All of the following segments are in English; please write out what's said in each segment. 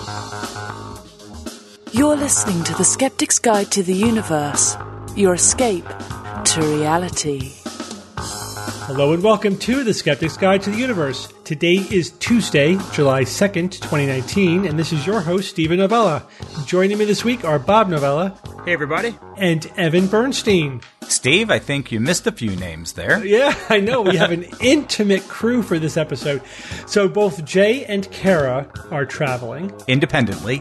You're listening to The Skeptic's Guide to the Universe, your escape to reality. Hello and welcome to The Skeptic's Guide to the Universe. Today is Tuesday, July 2nd, 2019, and this is your host, Steven Novella. Joining me this week are Bob Novella. Hey, everybody. And Evan Bernstein. Steve, I think you missed a few names there. Yeah, I know. We have an intimate crew for this episode. So both Jay and Kara are traveling. Independently.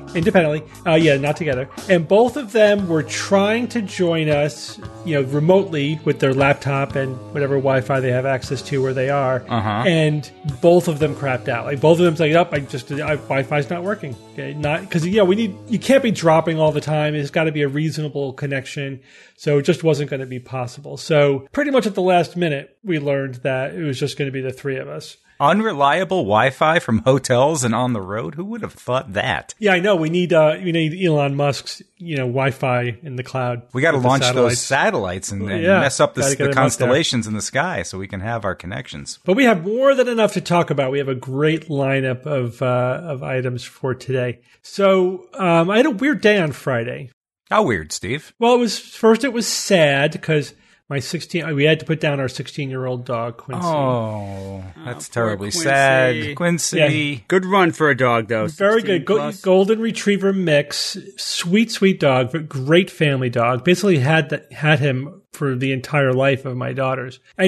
Not together. And both of them were trying to join us, remotely with their laptop and whatever Wi-Fi they have access to where they are. And both of them crapped out. Like, both of them saying, Wi-Fi's not working. Okay, because you can't be dropping all the time. It's got to be a reasonable connection. So it just wasn't going to be possible. So pretty much at the last minute, we learned that it was just going to be the three of us. Unreliable Wi-Fi from hotels and on the road? Who would have thought that? Yeah, I know. We need Elon Musk's Wi-Fi in the cloud. We got to launch those satellites and mess up the constellations in the sky so we can have our connections. But we have more than enough to talk about. We have a great lineup of items for today. So I had a weird day on Friday. How weird, Steve? Well, it was sad because we had to put down our 16-year-old dog, Quincy. Oh, that's terribly sad. Quincy. Yeah, good run for a dog, though. Very good. Golden Retriever mix. Sweet, sweet dog, but great family dog. Basically had him for the entire life of my daughters. And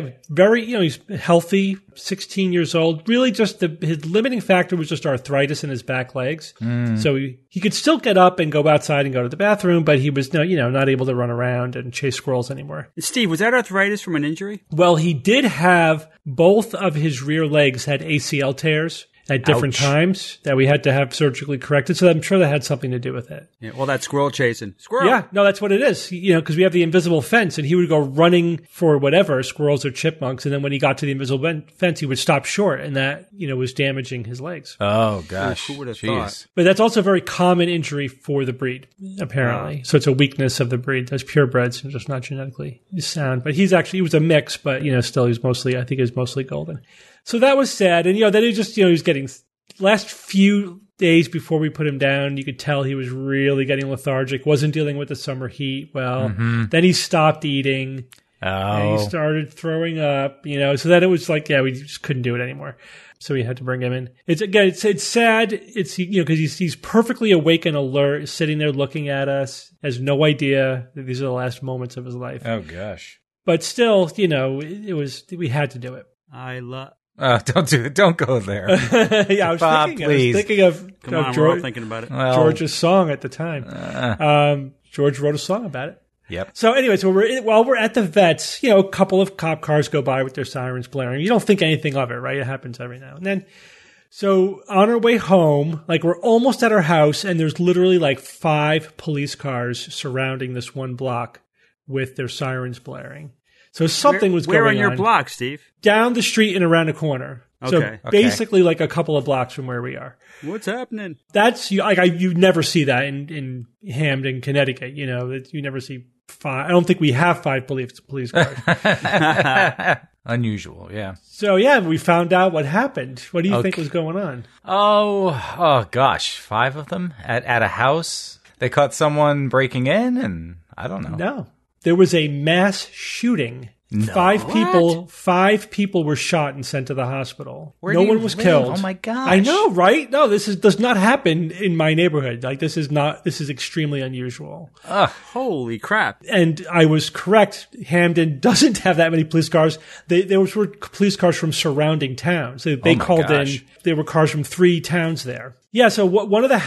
he's healthy, 16 years old. Really just his limiting factor was just arthritis in his back legs. So he could still get up and go outside and go to the bathroom, but he was not able to run around and chase squirrels anymore. Steve, was that arthritis from an injury? Well, he did have both of his rear legs had ACL tears at different times that we had to have surgically corrected. So I'm sure that had something to do with it. Yeah, well, that's squirrel chasing. Squirrel! Yeah, no, that's what it is. Because we have the invisible fence, and he would go running for whatever, squirrels or chipmunks, and then when he got to the invisible fence, he would stop short, and that, was damaging his legs. Oh, gosh. Who would have thought? But that's also a very common injury for the breed, apparently. So it's a weakness of the breed. Those purebreds are just not genetically sound. But he was a mix, but, still, he was mostly golden. So that was sad. And, then he was getting, last few days before we put him down, you could tell he was really getting lethargic, wasn't dealing with the summer heat well. Then he stopped eating. And he started throwing up, so then it was like, we just couldn't do it anymore. So we had to bring him in. It's sad. It's, because he's perfectly awake and alert, sitting there looking at us, has no idea that these are the last moments of his life. Oh, gosh. But still, we had to do it. Don't do it. Don't go there. I was thinking of we're all thinking about it. Well, George's song at the time. George wrote a song about it. Yep. So anyway, while we're at the vets, a couple of cop cars go by with their sirens blaring. You don't think anything of it, right? It happens every now and then. So on our way home, we're almost at our house, and there's literally 5 police cars surrounding this one block with their sirens blaring. So something was going on. Where on your block, Steve? Down the street and around a corner. Okay. So basically a couple of blocks from where we are. What's happening? That's, you never see that in Hamden, Connecticut. You never see 5. I don't think we have 5 police cars. Unusual, yeah. So, we found out what happened. What do you think was going on? Oh, gosh. 5 of them at a house? They caught someone breaking in, and I don't know. No. There was a mass shooting. No. 5 people were shot and sent to the hospital. Where no one was killed. Oh my gosh. I know, right? No, does not happen in my neighborhood. This is extremely unusual. Holy crap. And I was correct. Hamden doesn't have that many police cars. There were police cars from surrounding towns. They called in. There were cars from 3 towns there. Yeah, so one of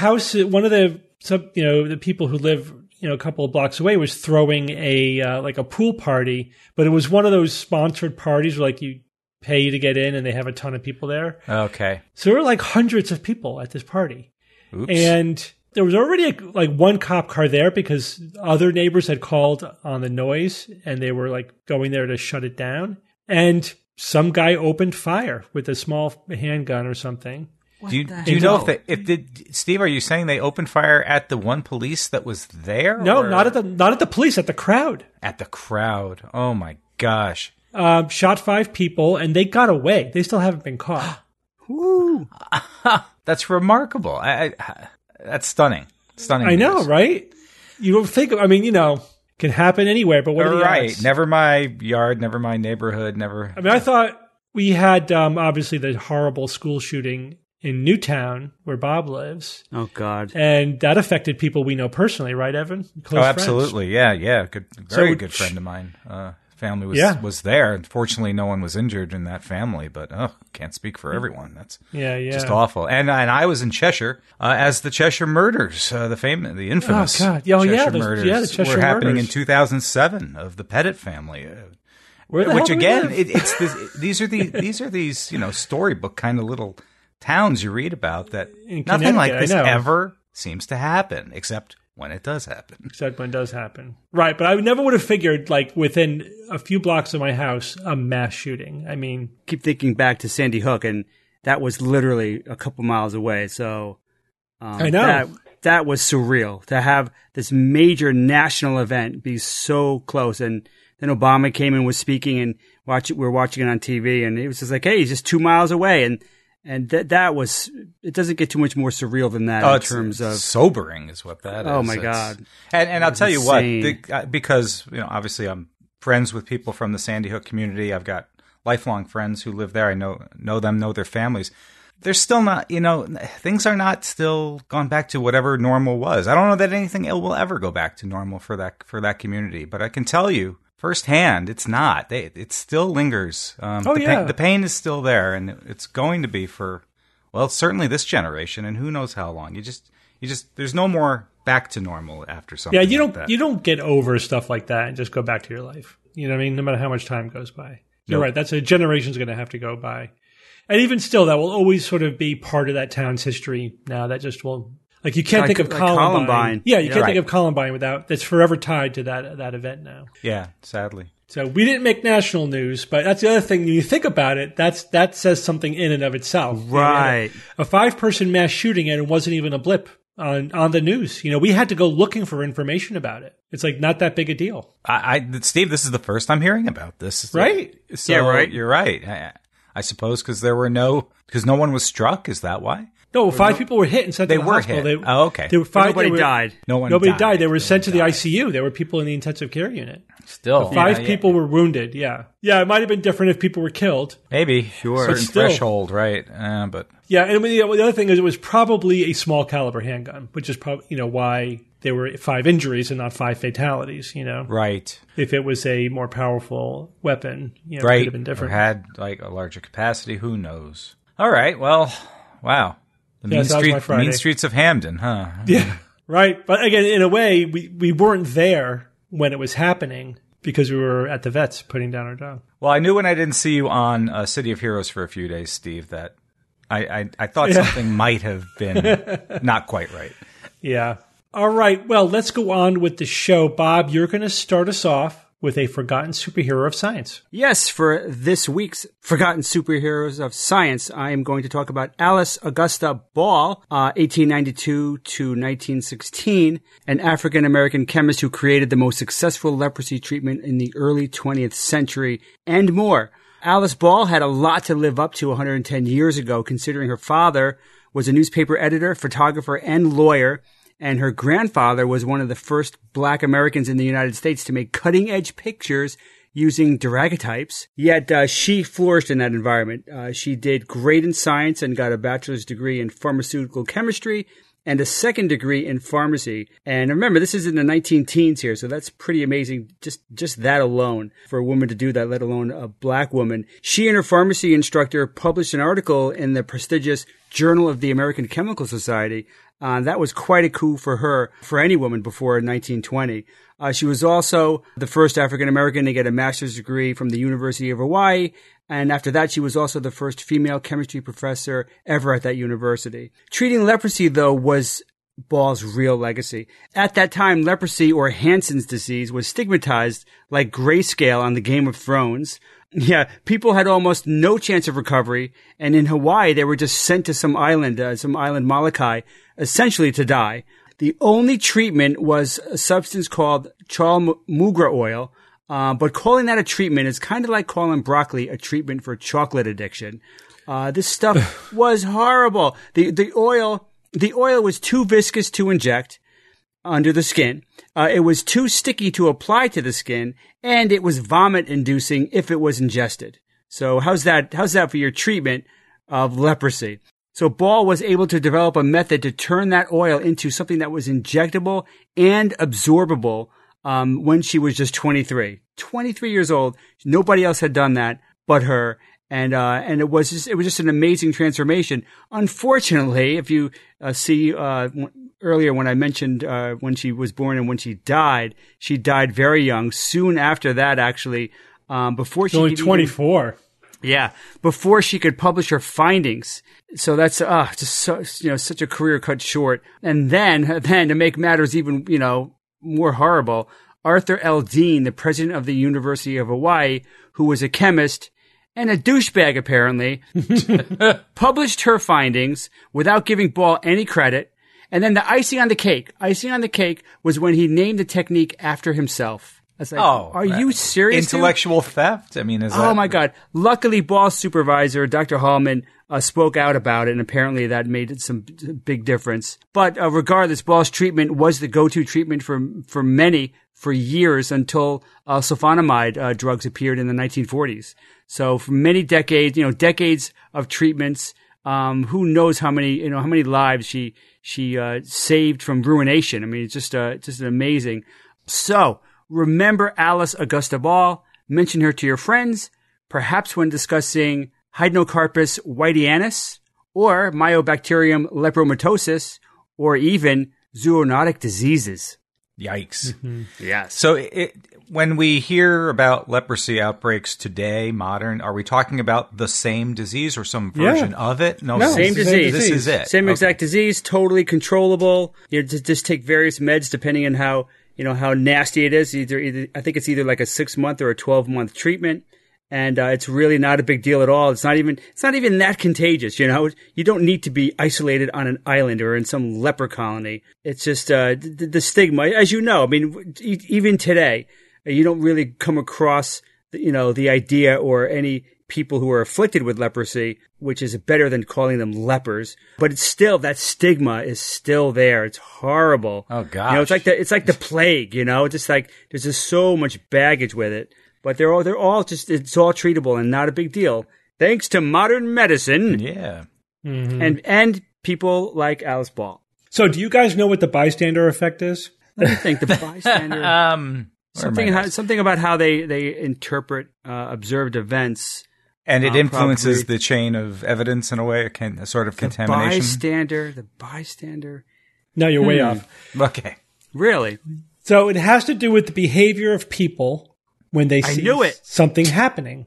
the people who live a couple of blocks away was throwing a pool party, but it was one of those sponsored parties where you pay to get in and they have a ton of people there. Okay. So there were hundreds of people at this party. Oops. And there was already one cop car there because other neighbors had called on the noise and they were going there to shut it down. And some guy opened fire with a small handgun or something. Do you know Steve, are you saying they opened fire at the one police that was there? No, not at the police, at the crowd. At the crowd. Oh my gosh. Shot 5 people and they got away. They still haven't been caught. Woo. That's remarkable. That's stunning. Stunning. I know, right? You don't think, I mean, can happen anywhere, but what are the odds? Never my yard, never my neighborhood, never. I mean, I thought we had, obviously, the horrible school shooting in Newtown, where Bob lives. Oh, God. And that affected people we know personally, right, Evan? Close absolutely. friends. Yeah. Very good friend of mine. Family was there. Unfortunately, no one was injured in that family, but can't speak for everyone. That's just awful. And I was in Cheshire as the Cheshire murders, the infamous Cheshire murders the Cheshire were happening murders. in 200007 of the Pettit family. Where the Which hell do we again, live? these are these storybook kind of little towns you read about that In nothing like Connecticut, this I know. ever seems to happen, except when it does happen. Except when it does happen. Right, but I never would have figured, like, within a few blocks of my house, a mass shooting. I mean... Keep thinking back to Sandy Hook, and that was literally a couple miles away, so... I know. That was surreal, to have this major national event be so close, and then Obama came and was speaking, and we were watching it on TV, and it was just like, hey, he's just 2 miles away, and that was, it doesn't get too much more surreal than that in terms of... sobering is what that is. Oh, my God. And I'll tell you what, insane. because, obviously I'm friends with people from the Sandy Hook community. I've got lifelong friends who live there. I know them, know their families. They're still not, things are not still gone back to whatever normal was. I don't know that anything will ever go back to normal for that community, but I can tell you, firsthand, it's not. It still lingers. The pain is still there, and it's going to be for, well, certainly this generation, and who knows how long. You just, there's no more back to normal after something. Yeah, like that. you don't get over stuff like that and just go back to your life. You know what I mean? No matter how much time goes by. You're right. That's a generation's going to have to go by. And even still, that will always sort of be part of that town's history now. That just will... Like, you can't think of Columbine. Yeah, you can't think of Columbine without... That's forever tied to that event now. Yeah, sadly. So we didn't make national news, but that's the other thing. When you think about it, that says something in and of itself. Right. A 5-person mass shooting, and it wasn't even a blip on the news. We had to go looking for information about it. It's like not that big a deal. Steve, this is the first I'm hearing about this. Right? So yeah, right. You're right. I suppose because no one was struck. Is that why? No, 5 people were hit and sent to the hospital. Hit. Okay. Nobody died. Nobody died. They were sent to the ICU. There were people in the intensive care unit. Still. But 5 people were wounded, yeah. Yeah, it might have been different if people were killed. Maybe. Sure. Certain But still. threshold, right? But Yeah, and the other thing is it was probably a small caliber handgun, which is probably, why there were 5 injuries and not 5 fatalities, Right. If it was a more powerful weapon, it Right. could have been different. Or had like a larger capacity, who knows? All right, well, wow. The mean streets of Hamden, huh? Yeah, right. But again, in a way, we weren't there when it was happening because we were at the vets putting down our dog. Well, I knew when I didn't see you on City of Heroes for a few days, Steve, that I thought something might have been not quite right. Yeah. All right. Well, let's go on with the show. Bob, you're going to start us off with a forgotten superhero of science. Yes, for this week's Forgotten Superheroes of Science, I am going to talk about Alice Augusta Ball, 1892 to 1916, an African-American chemist who created the most successful leprosy treatment in the early 20th century, and more. Alice Ball had a lot to live up to 110 years ago, considering her father was a newspaper editor, photographer, and lawyer, and her grandfather was one of the first Black Americans in the United States to make cutting-edge pictures using daguerreotypes. Yet she flourished in that environment. She did great in science and got a bachelor's degree in pharmaceutical chemistry and a second degree in pharmacy. And remember, this is in the 19-teens here, so that's pretty amazing, just that alone, for a woman to do that, let alone a Black woman. She and her pharmacy instructor published an article in the prestigious Journal of the American Chemical Society. That was quite a coup for her, for any woman before 1920. She was also the first African-American to get a master's degree from the University of Hawaii, and after that she was also the first female chemistry professor ever at that university. Treating leprosy, though, was Ball's real legacy. At that time, leprosy, or Hansen's disease, was stigmatized like grayscale on the Game of Thrones. Yeah, people had almost no chance of recovery, and in Hawaii they were just sent to some island Molokai, essentially to die. The only treatment was a substance called Chalmugra oil, but calling that a treatment is kind of like calling broccoli a treatment for chocolate addiction. This stuff was horrible. The oil was too viscous to inject under the skin. It was too sticky to apply to the skin, and it was vomit-inducing if it was ingested. So how's that for your treatment of leprosy? So Ball was able to develop a method to turn that oil into something that was injectable and absorbable when she was just 23. 23 years old. Nobody else had done that but her. And it was just an amazing transformation. Unfortunately, if you see earlier when I mentioned when she was born and when she died very young. Soon after that, actually, before she only 24. Before she could publish her findings. So that's just so, such a career cut short. And then to make matters even more horrible, Arthur L. Dean, the president of the University of Hawaii, who was a chemist and a douchebag apparently, published her findings without giving Ball any credit. And then the icing on the cake was when he named the technique after himself. I was like, are you serious? Intellectual theft? I mean, oh my God. Luckily, Ball's supervisor, Dr. Hallman, spoke out about it, and apparently that made some big difference. But regardless, Ball's treatment was the go-to treatment for many for years until sulfonamide drugs appeared in the 1940s. So for many decades, decades of treatments, who knows how many lives she saved from ruination. I mean, it's just amazing. So remember Alice Augusta Ball, mention her to your friends, perhaps when discussing Hypnocarpus whiteanus, or Mycobacterium lepromatosis, or even zoonotic diseases. Yikes. Mm-hmm. Yes. So when we hear about leprosy outbreaks today, modern, are we talking about the same disease or some version of it? No, same disease. This is it. Same exact disease, totally controllable. You just take various meds depending on how nasty it is. Either I think it's either like a 6-month or a 12-month treatment. And it's really not a big deal at all. It's not even that contagious, You don't need to be isolated on an island or in some leper colony. It's just the stigma, as you know. I mean, even today, you don't really come across the idea or any people who are afflicted with leprosy, which is better than calling them lepers. But it's still, that stigma is still there. It's horrible. Oh gosh. It's like the plague. Just like there's just so much baggage with it. But they're all just, it's all treatable and not a big deal. Thanks to modern medicine. Yeah. Mm-hmm. And people like Alice Ball. So do you guys know what the bystander effect is? Let me think. The bystander. Something about how they interpret observed events. And it influences the chain of evidence in a way, a sort of contamination. The bystander. No, you're way off. Okay. Really? So it has to do with the behavior of people when they see something happening.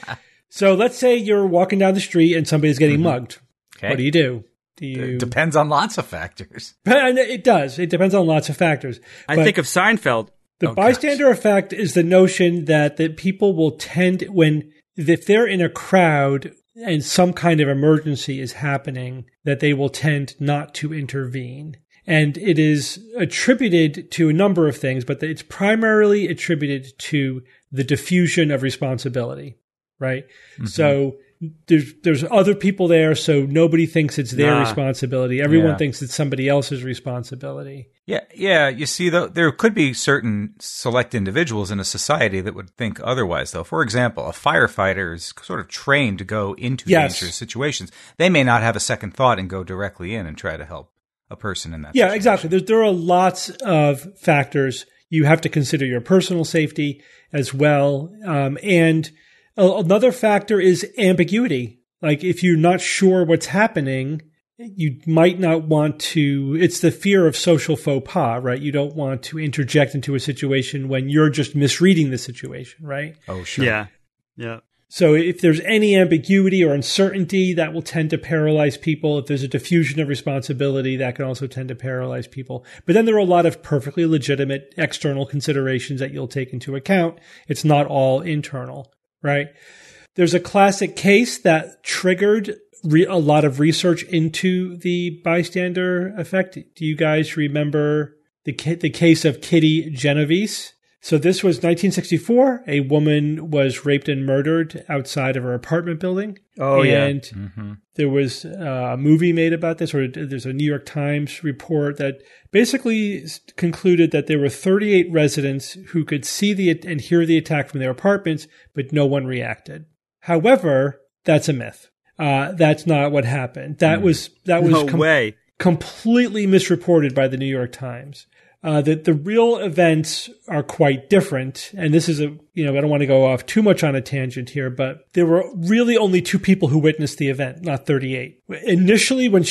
So let's say you're walking down the street and somebody's getting mugged. Okay. What do? It depends on lots of factors. It does. It depends on lots of factors. I think of Seinfeld. The bystander effect is the notion that people will tend, if they're in a crowd and some kind of emergency is happening, that they will tend not to intervene. And it is attributed to a number of things, but it's primarily attributed to the diffusion of responsibility, right? Mm-hmm. So there's other people there, so nobody thinks it's their responsibility. Everyone thinks it's somebody else's responsibility. Yeah. You see, though, there could be certain select individuals in a society that would think otherwise, though. For example, a firefighter is sort of trained to go into dangerous situations. They may not have a second thought and go directly in and try to help a person in that situation. Exactly. There are lots of factors. You have to consider your personal safety as well. And another factor is ambiguity. Like if you're not sure what's happening, you might not want to, it's the fear of social faux pas, right? You don't want to interject into a situation when you're just misreading the situation, right? Oh, sure. Yeah. So if there's any ambiguity or uncertainty, that will tend to paralyze people. If there's a diffusion of responsibility, that can also tend to paralyze people. But then there are a lot of perfectly legitimate external considerations that you'll take into account. It's not all internal, right? There's a classic case that triggered a lot of research into the bystander effect. Do you guys remember the case of Kitty Genovese So this was 1964. A woman was raped and murdered outside of her apartment building. Oh, and there was a movie made about this, or there's a New York Times report that basically concluded that there were 38 residents who could see and hear the attack from their apartments, but no one reacted. However, that's a myth. That's not what happened. That was No way. Completely misreported by the New York Times. That the real events are quite different. And this is I don't want to go off too much on a tangent here, but there were really only 2 people who witnessed the event, not 38. Initially, when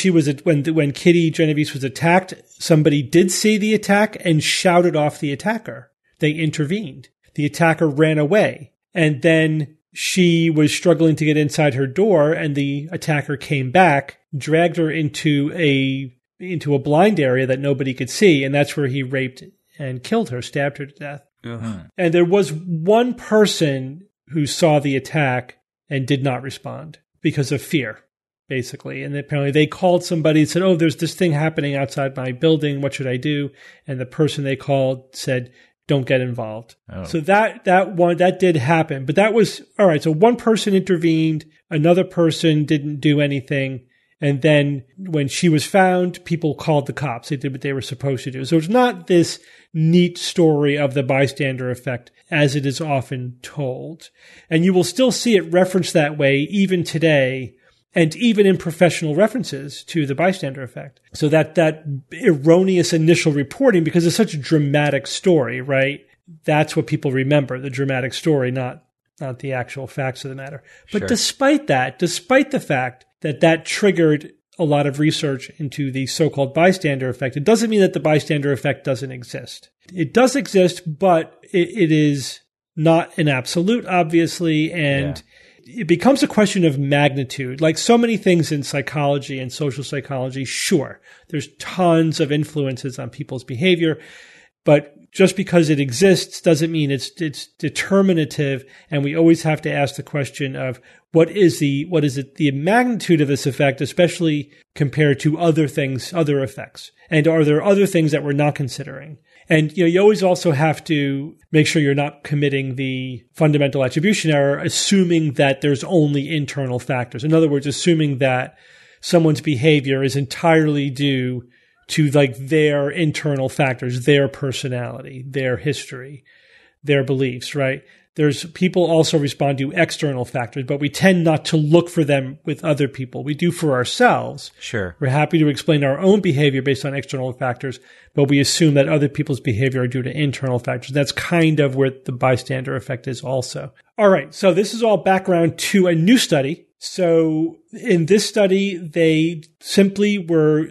Kitty Genovese was attacked, somebody did see the attack and shouted off the attacker. They intervened. The attacker ran away. And then she was struggling to get inside her door, and the attacker came back, dragged her into a blind area that nobody could see, and that's where he raped and killed her, stabbed her to death. And there was one person who saw the attack and did not respond because of fear, basically. And apparently they called somebody and said, "Oh, there's this thing happening outside my building. What should I do?" And the person they called said, "Don't get involved." Oh. So that did happen. But that was, all right, so one person intervened, another person didn't do anything. And then when she was found, people called the cops. They did what they were supposed to do. So it's not this neat story of the bystander effect as it is often told. And you will still see it referenced that way even today, and even in professional references to the bystander effect. So that erroneous initial reporting, because it's such a dramatic story, right? That's what people remember, the dramatic story, not the actual facts of the matter. But Sure. despite the fact that triggered a lot of research into the so-called bystander effect, it doesn't mean that the bystander effect doesn't exist. It does exist, but it is not an absolute, obviously, and it becomes a question of magnitude. Like so many things in psychology and social psychology, sure, there's tons of influences on people's behavior, but just because it exists doesn't mean it's determinative, and we always have to ask the question of what is the magnitude of this effect, especially compared to other things, other effects, and are there other things that we're not considering? And you always also have to make sure you're not committing the fundamental attribution error, assuming that there's only internal factors. In other words, assuming that someone's behavior is entirely due to like their internal factors, their personality, their history, their beliefs, right? There's people also respond to external factors, but we tend not to look for them with other people. We do for ourselves. Sure. We're happy to explain our own behavior based on external factors, but we assume that other people's behavior are due to internal factors. That's kind of where the bystander effect is also. All right. So this is all background to a new study. So in this study, they simply were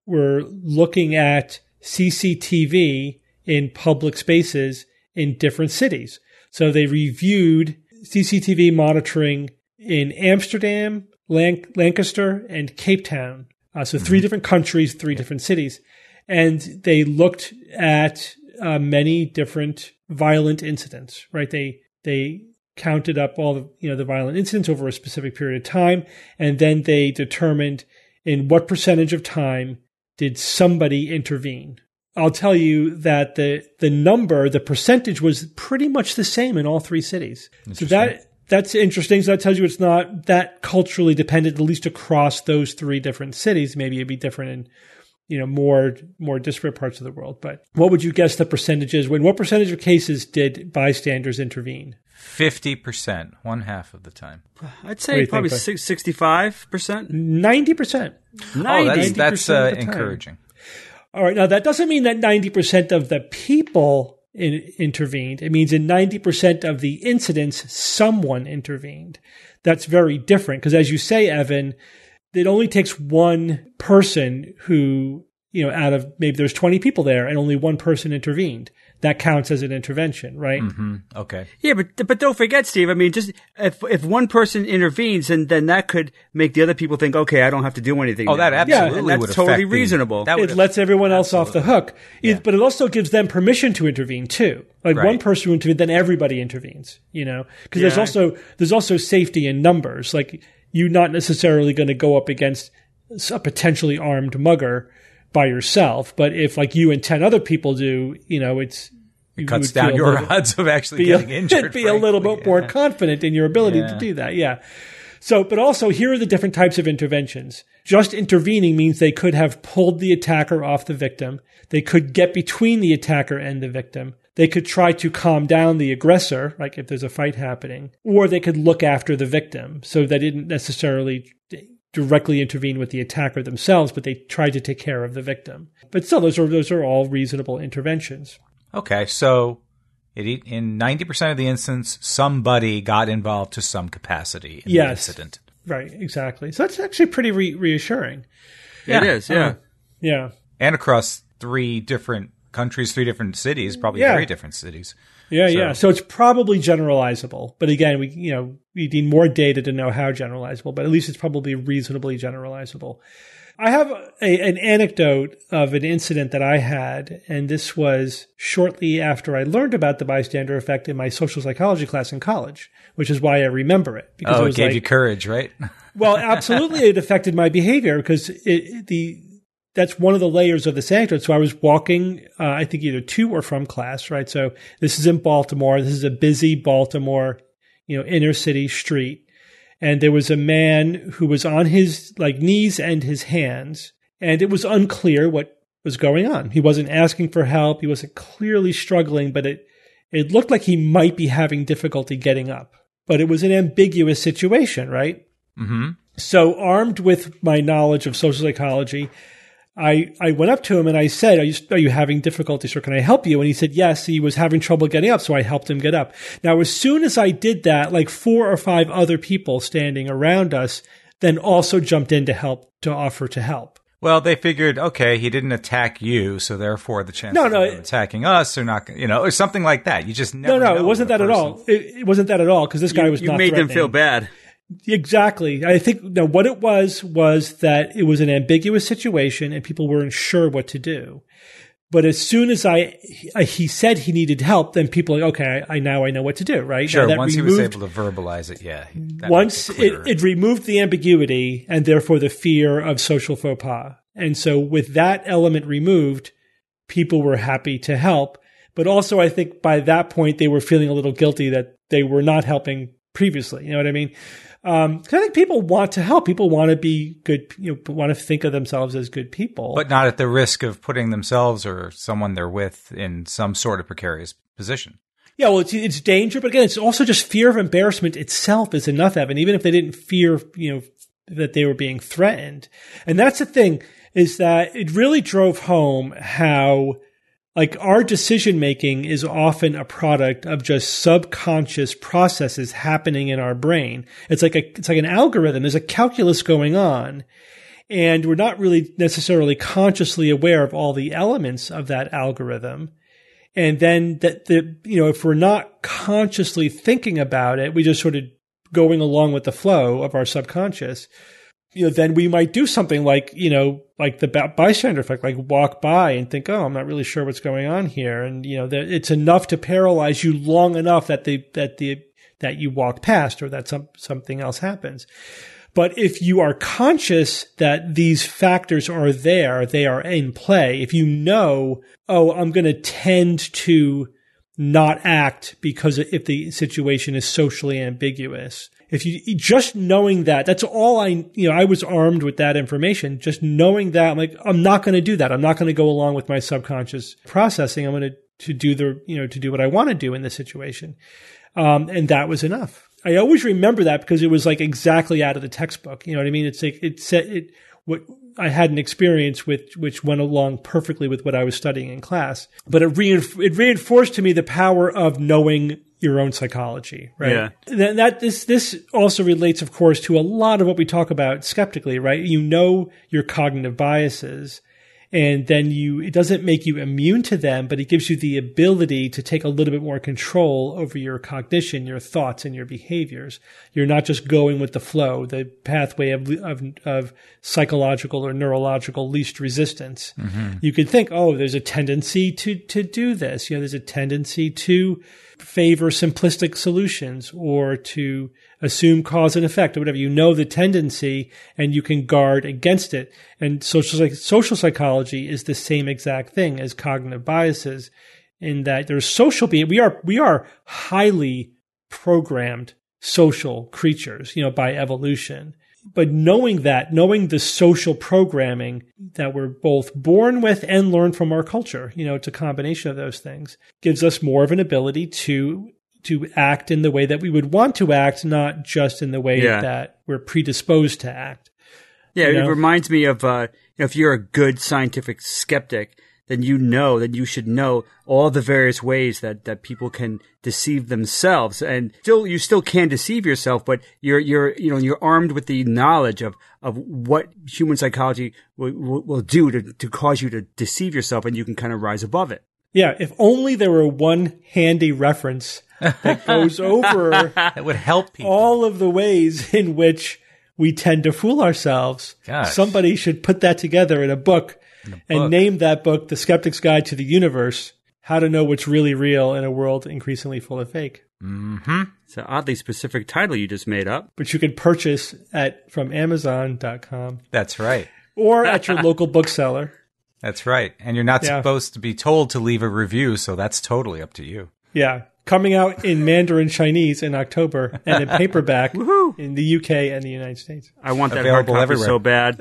looking at CCTV in public spaces in different cities. So they reviewed CCTV monitoring in Amsterdam, Lancaster, and Cape Town. So 3 different countries, 3 different cities. And they looked at many different violent incidents, right? They counted up all the violent incidents over a specific period of time. And then they determined in what percentage of time did somebody intervene. I'll tell you that the percentage was pretty much the same in all 3 cities. So that's interesting. So that tells you it's not that culturally dependent, at least across those 3 different cities. Maybe it'd be different in, more disparate parts of the world. But what would you guess the percentage is? What percentage of cases did bystanders intervene? 50%, 1/2 of the time. I'd say probably 65%. 90%. That's encouraging. All right. Now, that doesn't mean that 90% of the people intervened. It means in 90% of the incidents, someone intervened. That's very different because, as you say, Evan, it only takes one person who, out of maybe there's 20 people there and only one person intervened. That counts as an intervention, right? Mm-hmm. Okay. Yeah, but don't forget, Steve. I mean, just if one person intervenes, and then that could make the other people think, okay, I don't have to do anything. Oh, that absolutely would would that's totally reasonable. It lets everyone else off the hook. Yeah. But it also gives them permission to intervene too. Like Right. one person who intervenes, then everybody intervenes. Because there's also safety in numbers. Like you're not necessarily going to go up against a potentially armed mugger by yourself, but if like you and 10 other people do, It cuts down your odds of actually getting injured. Be a little bit more confident in your ability to do that. Yeah. So, but also here are the different types of interventions. Just intervening means they could have pulled the attacker off the victim. They could get between the attacker and the victim. They could try to calm down the aggressor, like if there's a fight happening, or they could look after the victim. So they didn't necessarily directly intervene with the attacker themselves, but they tried to take care of the victim. But still, those are all reasonable interventions. Okay, so in 90% of the instance, somebody got involved to some capacity in the incident. Right, exactly. So that's actually pretty reassuring. Yeah. It is, yeah. Yeah. And across 3 different countries, 3 different cities, probably very different cities. Yeah. So it's probably generalizable. But again, we need more data to know how generalizable, but at least it's probably reasonably generalizable. I have an anecdote of an incident that I had, and this was shortly after I learned about the bystander effect in my social psychology class in college, which is why I remember it. Because it gave you courage, right? Well, absolutely, it affected my behavior because that's one of the layers of this anecdote. So I was walking, I think either to or from class, right? So this is in Baltimore. This is a busy Baltimore, inner city street. And there was a man who was on his knees and his hands, and it was unclear what was going on. He wasn't asking for help. He wasn't clearly struggling, but it looked like he might be having difficulty getting up. But it was an ambiguous situation, right? Mm-hmm. So armed with my knowledge of social psychology, I went up to him and I said, are you having difficulty, sir? Can I help you? And he said, yes, he was having trouble getting up. So I helped him get up. Now, as soon as I did that, 4 or 5 other people standing around us then also jumped in to offer to help. Well, they figured, okay, he didn't attack you, so therefore the chances of him attacking us are not, or something like that. You just never know. No, it wasn't that at all. It wasn't that at all because this guy was not threatening. You made them feel bad. Exactly. I think what it was that it was an ambiguous situation and people weren't sure what to do. But as soon as he said he needed help, then people were like, okay, I know what to do, right? Sure. Once he was able to verbalize it, once it removed the ambiguity and therefore the fear of social faux pas. And so with that element removed, people were happy to help. But also I think by that point they were feeling a little guilty that they were not helping previously. You know what I mean? I think people want to help. People want to be good, want to think of themselves as good people. But not at the risk of putting themselves or someone they're with in some sort of precarious position. Yeah, well, it's danger, but again, it's also just fear of embarrassment itself is enough of it, even if they didn't fear, that they were being threatened. And that's the thing, is that it really drove home how our decision making is often a product of just subconscious processes happening in our brain. It's like an algorithm. There's a calculus going on, and we're not really necessarily consciously aware of all the elements of that algorithm. And then if we're not consciously thinking about it, we just sort of going along with the flow of our subconscious. Then we might do something like the bystander effect, walk by and think, oh, I'm not really sure what's going on here. And, it's enough to paralyze you long enough that you walk past or that something else happens. But if you are conscious that these factors are there, they are in play. If I'm going to tend to not act because if the situation is socially ambiguous. If you just knowing that's all I was armed with that information, just knowing that I'm not going to do that. I'm not going to go along with my subconscious processing. I'm going to do what I want to do in this situation. And that was enough. I always remember that because it was exactly out of the textbook. You know what I mean? It's what I had an experience which went along perfectly with what I was studying in class, but it reinforced to me the power of knowing your own psychology, right? Yeah. This also relates, of course, to a lot of what we talk about skeptically, right? Your cognitive biases, and then it doesn't make you immune to them, but it gives you the ability to take a little bit more control over your cognition, your thoughts, and your behaviors. You're not just going with the flow, the pathway of psychological or neurological least resistance. Mm-hmm. You could think, oh, there's a tendency to do this. There's a tendency to favor simplistic solutions or to assume cause and effect or whatever. The tendency and you can guard against it. And social psychology is the same exact thing as cognitive biases. in that there's social being. We are highly programmed social creatures, by evolution. But knowing the social programming that we're both born with and learn from our culture, it's a combination of those things, gives us more of an ability to act in the way that we would want to act, not just in the way that we're predisposed to act. Yeah, it reminds me of if you're a good scientific skeptic, then you should know all the various ways that people can deceive themselves, and you still can deceive yourself, but you're armed with the knowledge of what human psychology will do to cause you to deceive yourself, and you can kind of rise above it. Yeah, if only there were one handy reference that goes over that would help people. All of the ways in which we tend to fool ourselves. Gosh. Somebody should put that together in a book and name that book The Skeptic's Guide to the Universe, How to Know What's Really Real in a World Increasingly Full of Fake. Mm-hmm. It's an oddly specific title you just made up. But you can purchase from Amazon.com. That's right. Or at your local bookseller. That's right. And you're not supposed to be told to leave a review, so that's totally up to you. Yeah. Coming out in Mandarin Chinese in October and in paperback in the UK and the United States. I want that hard copy so bad.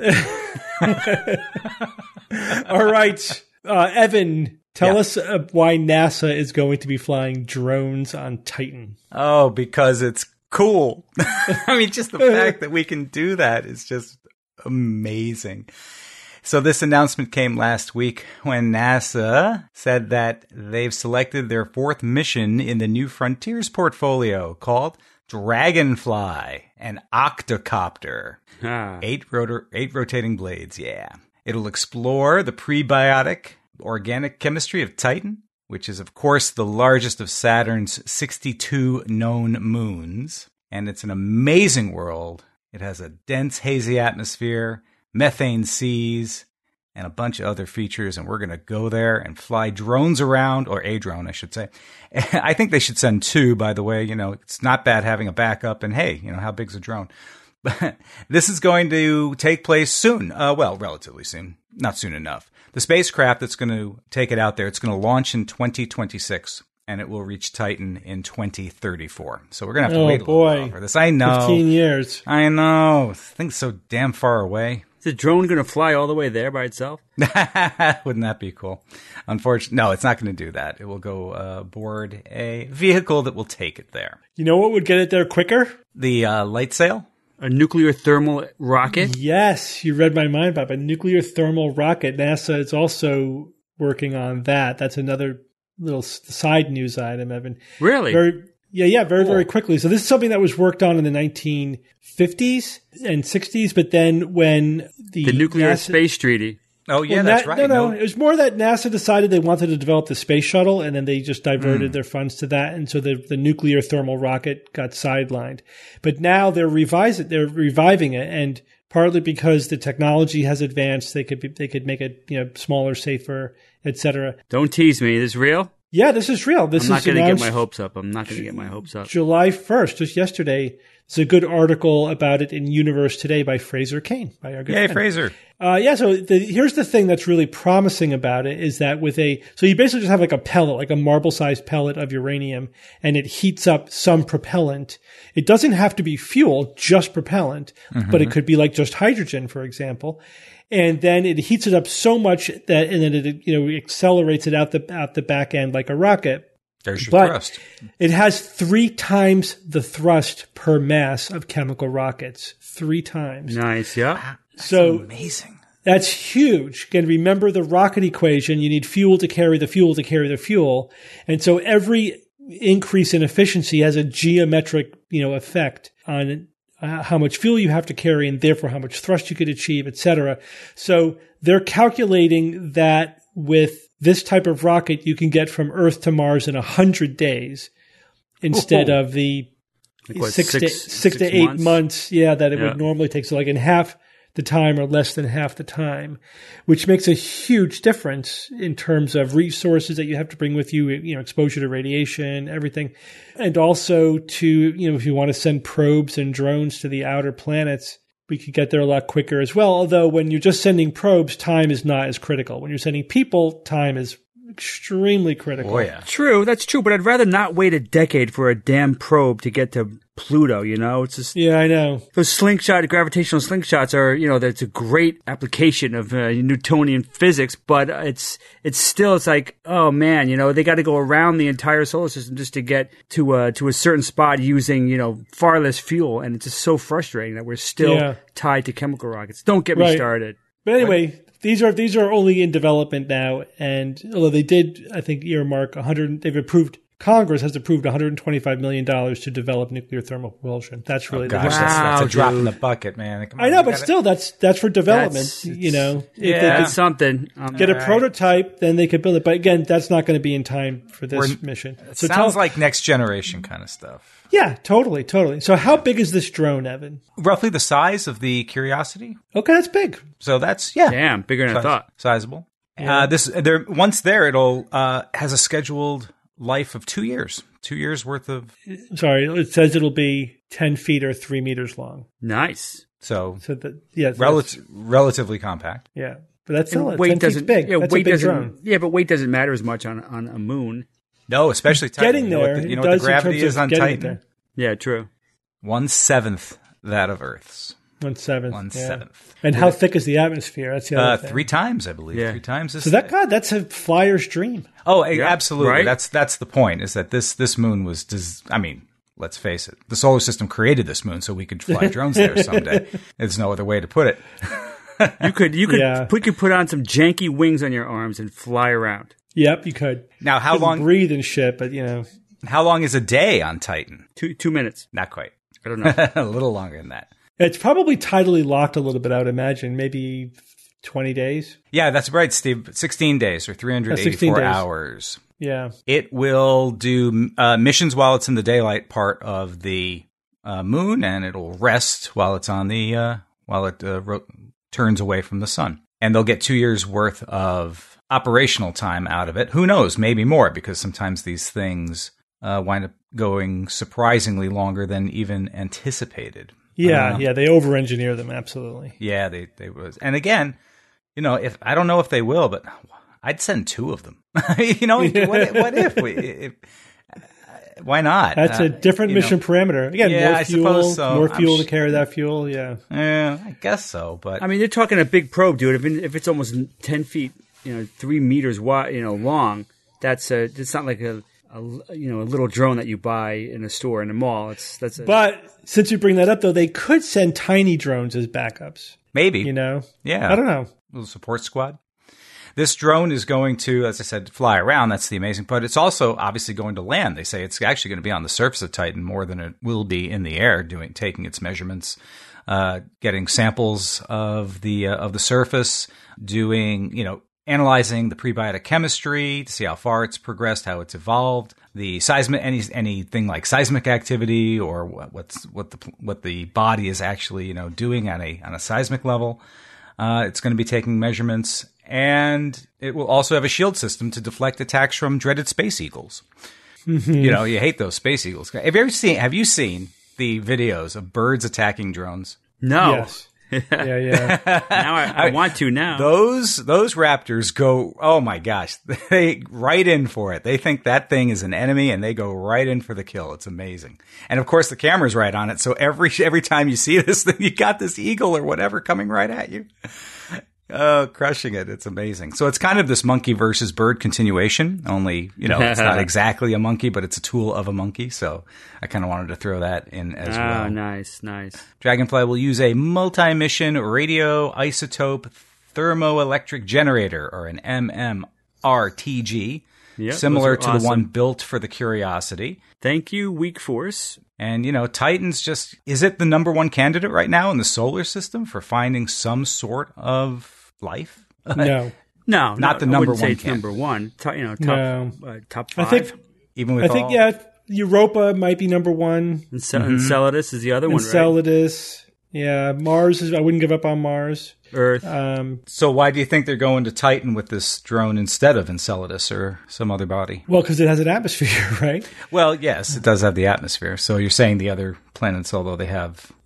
All right. Evan, tell us why NASA is going to be flying drones on Titan. Oh, because it's cool. I mean, just the fact that we can do that is just amazing. So this announcement came last week when NASA said that they've selected their fourth mission in the New Frontiers portfolio called Dragonfly, an octocopter. 8 rotating blades, yeah. It'll explore the prebiotic organic chemistry of Titan, which is, of course, the largest of Saturn's 62 known moons. And it's an amazing world. It has a dense, hazy atmosphere, methane seas, and a bunch of other features, and we're going to go there and fly drones around, or a drone, I should say. I think they should send 2, by the way. It's not bad having a backup, and hey, how big's a drone? But this is going to take place soon. Relatively soon. Not soon enough. The spacecraft that's going to take it out there, it's going to launch in 2026. And it will reach Titan in 2034. So we're going to have to wait a little while for this. I know. 15 years. I know. This thing's so damn far away. Is the drone going to fly all the way there by itself? Wouldn't that be cool? Unfortunately, no, it's not going to do that. It will go aboard a vehicle that will take it there. You know what would get it there quicker? The light sail? A nuclear thermal rocket? Yes, you read my mind, Bob. A nuclear thermal rocket. NASA is also working on that. That's another little side news item, Evan. Really? Very, very quickly. So this is something that was worked on in the 1950s and 60s, but then when the Nuclear Space Treaty. Oh, yeah, that's right. No. It was more that NASA decided they wanted to develop the space shuttle, and then they just diverted their funds to that, and so the nuclear thermal rocket got sidelined. But now they're reviving it, and partly because the technology has advanced, they could make it smaller, safer, etc. Don't tease me. Is this real? Yeah, this is real. I'm not going to get my hopes up. July 1st, just yesterday. There's a good article about it in Universe Today by Fraser Cain, by our good friend. Fraser. So here's the thing that's really promising about it is that so you basically just have like a pellet, like a marble-sized pellet of uranium, and it heats up some propellant. It doesn't have to be fuel, just propellant, but it could be like just hydrogen, for example. And then it heats it up so much and then it accelerates it out the back end like a rocket. There's your thrust. It has 3 times the thrust per mass of chemical rockets. 3 times. Nice, yeah. That's amazing. That's huge. Again, remember the rocket equation. You need fuel to carry the fuel to carry the fuel. And so every increase in efficiency has a geometric, effect on how much fuel you have to carry and therefore how much thrust you could achieve, et cetera. So they're calculating that with this type of rocket, you can get from Earth to Mars in 100 days instead of the 6 to 8 months. Yeah, that it would normally take. So like in half the time or less than half the time, which makes a huge difference in terms of resources that you have to bring with you, exposure to radiation, everything. And also to, if you want to send probes and drones to the outer planets, we could get there a lot quicker as well. Although when you're just sending probes, time is not as critical. When you're sending people, time is extremely critical. Oh, yeah. True, that's true, but I'd rather not wait a decade for a damn probe to get to Pluto, you know? It's just Yeah, I know. those gravitational slingshots are, you know, that's a great application of Newtonian physics, but it's like, oh man, you know, they got to go around the entire solar system just to get to a certain spot using, you know, far less fuel, and it's just so frustrating that we're still tied to chemical rockets. Don't get me started. But anyway, these are only in development now, and although they did, I think, earmark Congress has approved $125 million to develop nuclear thermal propulsion. That's really Gosh, the that's a drop dude. in the bucket, man. Come on, I know, you but gotta- still, that's for development. That's- You know, if they Yeah. could It's something. get a prototype, then they could build it. But again, that's not going to be in time for this We're- mission. It So sounds like next generation kind of stuff. yeah, totally. So how big is this drone, Evan? Roughly the size of the Curiosity. Okay, that's big. So that's, Damn, bigger than I thought. Sizable. Once it'll has a scheduled life of 2 years. 2 years worth of. Sorry, it says it'll be 10 feet or 3 meters long. Nice. So relatively compact. yeah. But that's still And 10 feet's big. Yeah, That's weight a big doesn't. drone. Yeah, but weight doesn't matter as much on a moon. No, especially Titan. Getting You know what there, the- you it know what does the gravity in terms is of on getting Titan? there. Yeah, true. 1/7 that of Earth's. 1/7. 1/7. And how thick is the atmosphere? That's the other thing. 3 times, I believe. Yeah. 3 times. So that's a flyer's dream. Oh, absolutely. right? That's the point. Is that this moon was? I mean, let's face it. The solar system created this moon so we could fly drones there someday. There's no other way to put it. You could Yeah. put on some janky wings on your arms and fly around. Yep, you could. Now, how Couldn't long? breathe and shit, but you know. How long is a day on Titan? 2 minutes. Not quite. I don't know. A little longer than that. It's probably tidally locked a little bit, I would imagine. Maybe 20 days. Yeah, that's right, Steve. 16 days or 384 16 days. hours. Yeah. It will do missions while it's in the daylight part of the moon, and it'll rest while it's on the while it turns away from the sun. And they'll get 2 years worth of operational time out of it. Who knows? Maybe more, because sometimes these things wind up going surprisingly longer than even anticipated. Yeah, they over-engineer them, absolutely. Yeah, they was. And again, you know, if I don't know if they will, but I'd send 2 of them. You know, what if why not? That's a different you know. mission parameter. Again, Yeah, more I fuel, suppose so. more I'm fuel to carry that fuel, yeah. Yeah, I guess so, but I mean, they're talking a big probe, dude. If it's almost 10 feet, 3 meters wide, long, it's not like a little drone that you buy in a store in a mall. But since you bring that up, though, they could send tiny drones as backups, maybe. you know? Yeah. I don't know. Little support squad. This drone is going to, as I said, fly around. That's the amazing part. It's also obviously going to land. They say it's actually going to be on the surface of Titan more than it will be in the air, taking its measurements, getting samples of the surface, analyzing the prebiotic chemistry to see how far it's progressed, how it's evolved, the seismic, anything like seismic activity or what the body is actually doing on a seismic level. It's going to be taking measurements, and it will also have a shield system to deflect attacks from dreaded space eagles. You hate those space eagles. Have you seen the videos of birds attacking drones? No. Yes. Yeah. Now I want to now. Those raptors go, oh my gosh, they right in for it. They think that thing is an enemy, and they go right in for the kill. It's amazing. And of course, the camera's right on it. So every time you see this thing, you got this eagle or whatever coming right at you. Oh, crushing it. It's amazing. So it's kind of this monkey versus bird continuation, only, it's not exactly a monkey, but it's a tool of a monkey. So I kind of wanted to throw that in as well. Oh, nice. Dragonfly will use a multi-mission radioisotope thermoelectric generator, or an MMRTG, Yep, similar those to are the one awesome. built for the Curiosity. Thank you, Weak Force. And, Titan's is it the number one candidate right now in the solar system for finding some sort of life? No. No, Not the I number wouldn't say one it's number one. Top No. top I 5. think, Even with all... Europa might be number one. Enceladus is the other one, right? Enceladus. Yeah, Mars I wouldn't give up on Mars. Earth. So why do you think they're going to Titan with this drone instead of Enceladus or some other body? Well, because it has an atmosphere, right? Well, yes, it does have the atmosphere. So you're saying the other planets, although they have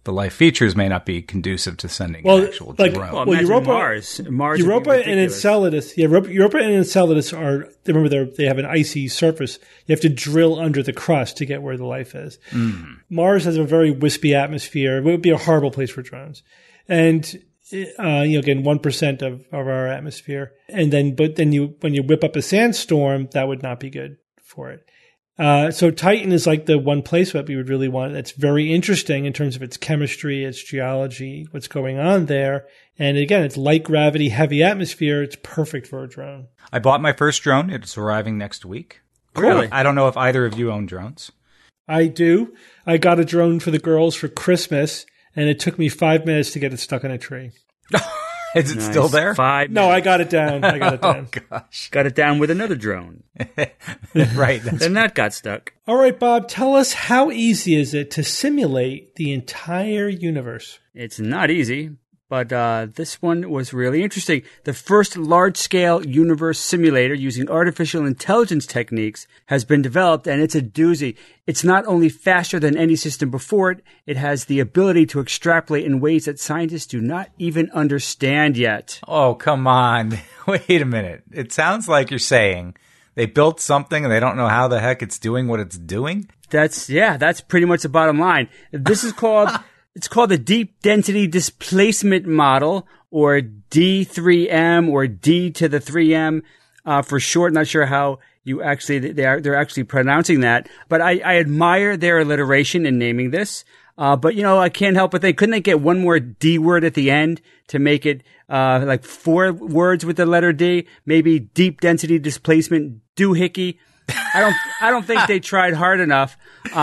the life features may not be conducive to sending an actual drone. Well, Europa, Mars Europa and Enceladus. Yeah, Europa and Enceladus are. Remember, they have an icy surface. You have to drill under the crust to get where the life is. Mars has a very wispy atmosphere. It would be a horrible place for drones. And again, 1% of our atmosphere. And then, when you whip up a sandstorm, that would not be good for it. So Titan is like the one place that we would really want. That's very interesting in terms of its chemistry, its geology, what's going on there. And again, it's light gravity, heavy atmosphere. It's perfect for a drone. I bought my first drone. It's arriving next week. Really? I don't know if either of you own drones. I do. I got a drone for the girls for Christmas, and it took me 5 minutes to get it stuck in a tree. Is it still there? 5 minutes. No, I got it down. Oh, gosh. Got it down with another drone. Right. Then that got stuck. All right, Bob, tell us, how easy is it to simulate the entire universe? It's not easy, but this one was really interesting. The first large-scale universe simulator using artificial intelligence techniques has been developed, and it's a doozy. It's not only faster than any system before it, it has the ability to extrapolate in ways that scientists do not even understand yet. Oh, come on. Wait a minute. It sounds like you're saying they built something and they don't know how the heck it's doing what it's doing? That's pretty much the bottom line. This is called... It's called the Deep Density Displacement Model, or D3M, or D to the 3M for short. Not sure how they're actually pronouncing that, but I admire their alliteration in naming this. But I can't help but think, couldn't they get one more D word at the end to make it like 4 words with the letter D? Maybe Deep Density Displacement Doohickey. I don't think they tried hard enough.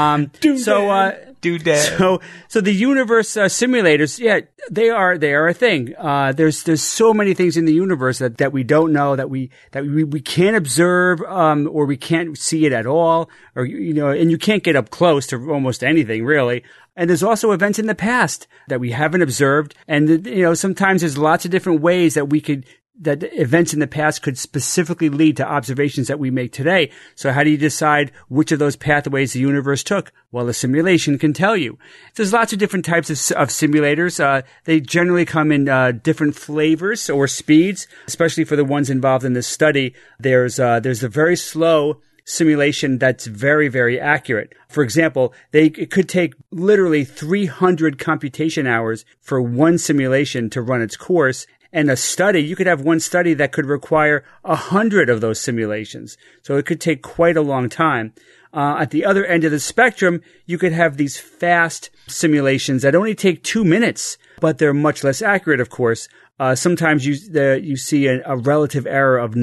So the universe simulators, they are a thing. There's so many things in the universe that we don't know, that we can't observe, or we can't see it at all, or and you can't get up close to almost anything really. And there's also events in the past that we haven't observed, and sometimes there's lots of different ways that events in the past could specifically lead to observations that we make today. So how do you decide which of those pathways the universe took? Well, the simulation can tell you. There's lots of different types of simulators. They generally come in different flavors or speeds, especially for the ones involved in this study. There's a very slow simulation that's very, very accurate. For example, it could take literally 300 computation hours for one simulation to run its course. And you could have one study that could require 100 of those simulations. So it could take quite a long time. At the other end of the spectrum, you could have these fast simulations that only take 2 minutes, but they're much less accurate, of course. Sometimes you see a relative error of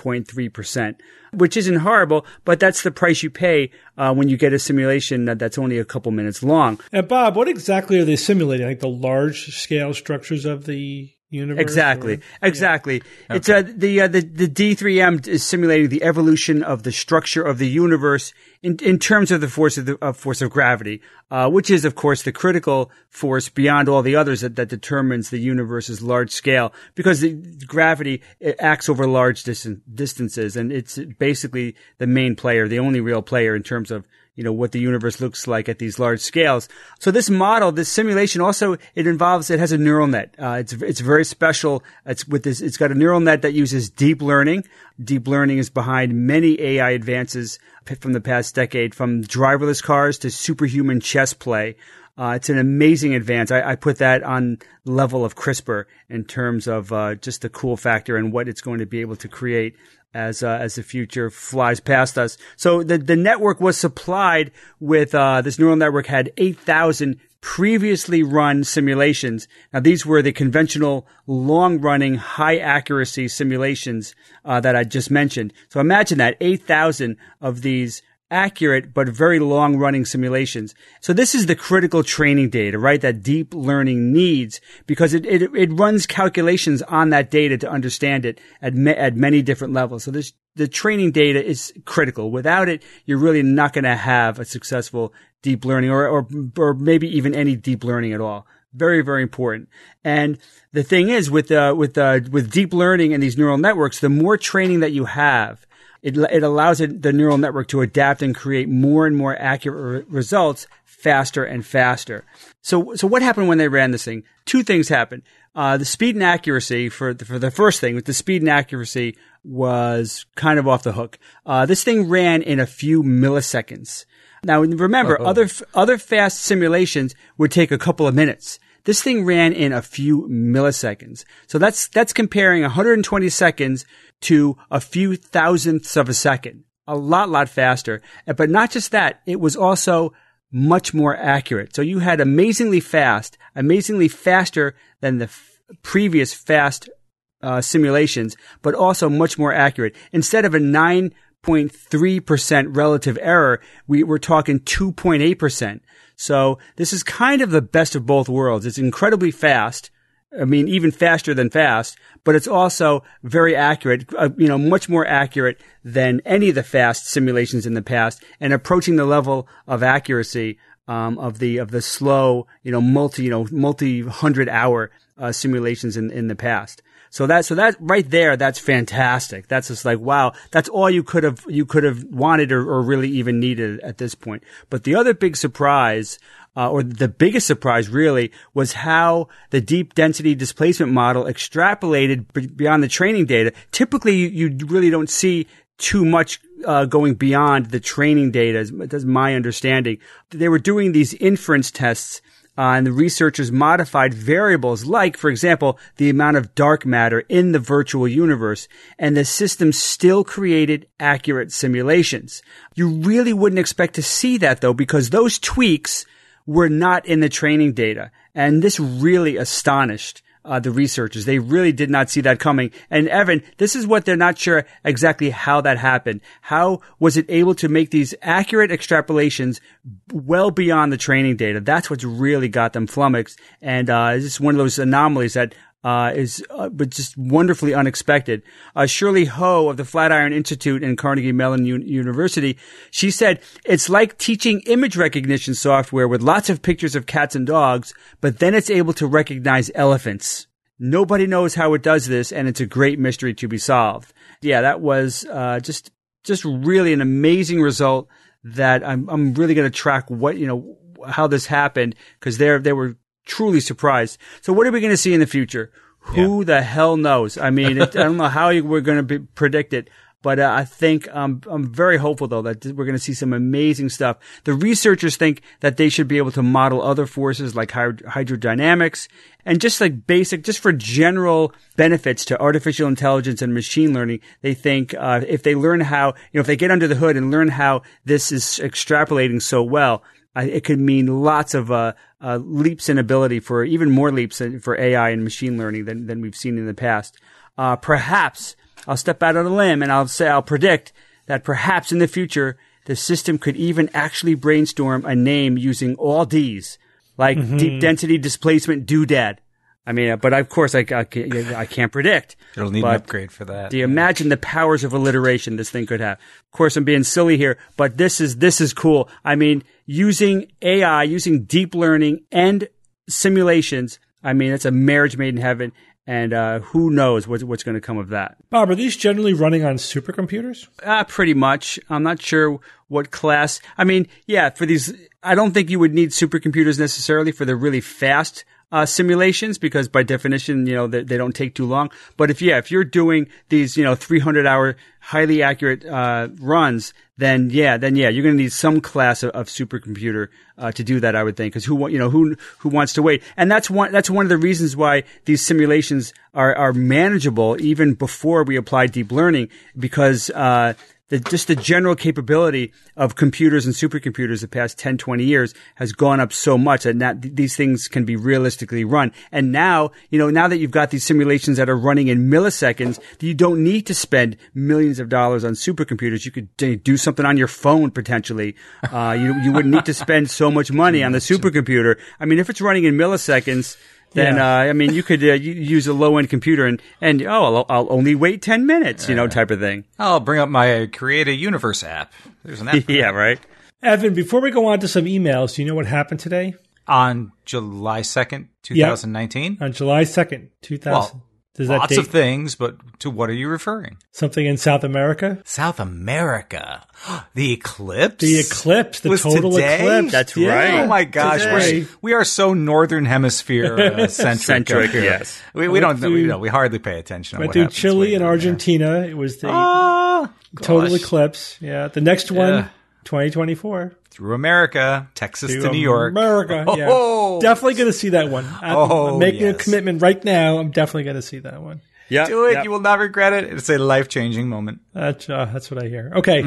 9.3%, which isn't horrible, but that's the price you pay when you get a simulation that's only a couple minutes long. And Bob, what exactly are they simulating? Like the large-scale structures of the universe? Exactly. Okay. It's the D3M is simulating the evolution of the structure of the universe in terms of the force of gravity, which is of course the critical force beyond all the others that determines the universe's large scale, because the gravity acts over large distances, and it's basically the main player, the only real player in terms of what the universe looks like at these large scales. So this model, this simulation also, it has a neural net. It's very special. It's got a neural net that uses deep learning. Deep learning is behind many AI advances from the past decade, from driverless cars to superhuman chess play. It's an amazing advance. I put that on level of CRISPR in terms of just the cool factor and what it's going to be able to create as the future flies past us. So the network was supplied with this neural network had 8,000 previously run simulations. Now these were the conventional long-running high accuracy simulations that I just mentioned. So imagine that 8,000 of these accurate but very long-running simulations. So this is the critical training data, right, that deep learning needs, because it runs calculations on that data to understand it at many different levels. So the training data is critical. Without it, you're really not going to have a successful deep learning or maybe even any deep learning at all. Very, very important. And the thing is with deep learning and these neural networks, the more training that you have, it allows the neural network to adapt and create more and more accurate results faster and faster. So what happened when they ran this thing? Two things happened. The speed and accuracy for the first thing, the speed and accuracy was kind of off the hook. This thing ran in a few milliseconds. Now remember, other fast simulations would take a couple of minutes. This thing ran in a few milliseconds. So that's comparing 120 seconds to a few thousandths of a second. A lot faster. But not just that, it was also much more accurate. So you had amazingly faster than the previous fast simulations, but also much more accurate. Instead of a 9.3% relative error, we're talking 2.8%. So this is kind of the best of both worlds. It's incredibly fast. I mean, even faster than fast, but it's also very accurate, much more accurate than any of the fast simulations in the past, and approaching the level of accuracy of the slow, multi 100-hour simulations in the past. So that right there, that's fantastic. That's just like, wow, that's all you could have wanted or really even needed at this point. But the other big surprise, or the biggest surprise really, was how the deep density displacement model extrapolated beyond the training data. Typically, you really don't see too much going beyond the training data. That's my understanding. They were doing these inference tests, and the researchers modified variables like, for example, the amount of dark matter in the virtual universe, and the system still created accurate simulations. You really wouldn't expect to see that, though, because those tweaks were not in the training data. And this really astonished the researchers. They really did not see that coming. And Evan, this is what they're not sure exactly how that happened. How was it able to make these accurate extrapolations well beyond the training data? That's what's really got them flummoxed. And it's just one of those anomalies that is just wonderfully unexpected. Shirley Ho of the Flatiron Institute and Carnegie Mellon University, she said, it's like teaching image recognition software with lots of pictures of cats and dogs, but then it's able to recognize elephants. Nobody knows how it does this, and it's a great mystery to be solved. Yeah, that was just really an amazing result that I'm really going to track how this happened, because they were truly surprised. So what are we going to see in the future? Who the hell knows? I mean, I don't know how we're going to predict it, but I think I'm very hopeful, though, that we're going to see some amazing stuff. The researchers think that they should be able to model other forces like hydrodynamics, and just for general benefits to artificial intelligence and machine learning. They think if they learn how, if they get under the hood and learn how this is extrapolating so well, it could mean lots of leaps in ability, for even more leaps for AI and machine learning than we've seen in the past. Perhaps I'll step out on a limb and I'll predict that perhaps in the future the system could even actually brainstorm a name using all D's, like deep density displacement doodad. I mean, but of course I can't predict. It'll need an upgrade for that. Do you imagine the powers of alliteration this thing could have? Of course, I'm being silly here, but this is cool. I mean, using AI, using deep learning and simulations, I mean, it's a marriage made in heaven, and who knows what's going to come of that. Bob, are these generally running on supercomputers? Pretty much. I'm not sure what class. I mean, yeah, for these, I don't think you would need supercomputers necessarily for the really fast simulations, because by definition, they don't take too long. But if you're doing these, 300-hour highly accurate runs, then you're going to need some class of supercomputer to do that, I would think, because who wants to wait? And that's one of the reasons why these simulations are manageable even before we apply deep learning, because just the general capability of computers and supercomputers the past 10, 20 years has gone up so much that now these things can be realistically run. And now, now that you've got these simulations that are running in milliseconds, you don't need to spend millions of dollars on supercomputers. You could do something on your phone potentially. You wouldn't need to spend so much money on the supercomputer. I mean, if it's running in milliseconds, then, I mean, you could use a low-end computer and I'll only wait 10 minutes, type of thing. I'll bring up my Create a Universe app. There's an app. Yeah, right. Evan, before we go on to some emails, do you know what happened today? On July 2nd, 2019? Yep. On July 2nd, 2000. Well, Does that Lots date of things, but to what are you referring? something in South America? South America. The eclipse? The eclipse, the Was total today? eclipse. That's Yeah, right. Oh my gosh, today. we are so northern hemisphere centric. Here. Yes. We don't know. We hardly pay attention. Went what through happens Chile way and down Argentina. It was the there. Oh, total gosh. eclipse. Yeah. The next one, Yeah. 2024. Through America, Texas to New York. America. Yeah. Oh. Definitely going to see that one. I'm making a yes. commitment right now. I'm definitely going to see that one. Yeah. Do it. Yeah. You will not regret it. It's a life-changing moment. That's what I hear. Okay.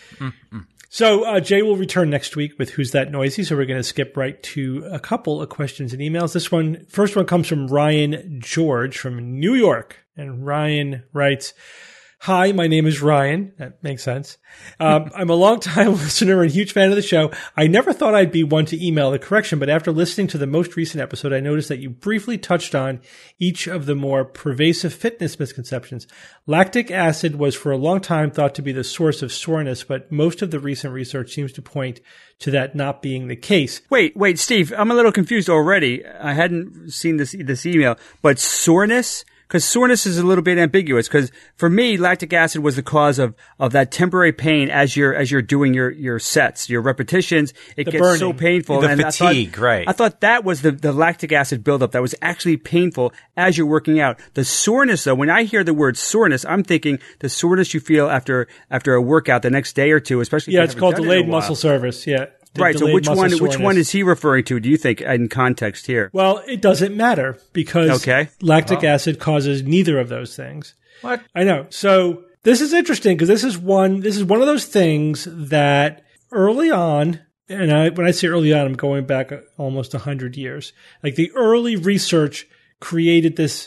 So Jay will return next week with Who's That Noisy? So we're going to skip right to a couple of questions and emails. First one comes from Ryan George from New York. And Ryan writes, "Hi, my name is Ryan." That makes sense. I'm a longtime listener and huge fan of the show. I never thought I'd be one to email the correction, but after listening to the most recent episode, I noticed that you briefly touched on each of the more pervasive fitness misconceptions. Lactic acid was for a long time thought to be the source of soreness, but most of the recent research seems to point to that not being the case. Wait, Steve. I'm a little confused already. I hadn't seen this email, but soreness. Because soreness is a little bit ambiguous. Because for me, lactic acid was the cause of that temporary pain as you're doing your sets, your repetitions. It gets burning. so painful. The and fatigue, right. I thought that was the lactic acid buildup that was actually painful as you're working out. The soreness, though, when I hear the word soreness, I'm thinking the soreness you feel after a workout the next day or two, especially. Yeah, if it's you called haven't done it in delayed a while. muscle service. Yeah. Right. So Delayed which muscle one soreness. is he referring to? Do you think in context here? Well, it doesn't matter because Okay. lactic acid causes neither of those things. What? I know. So this is interesting because this is one of those things that early on, and when I say early on, I'm going back almost 100 years. Like the early research created this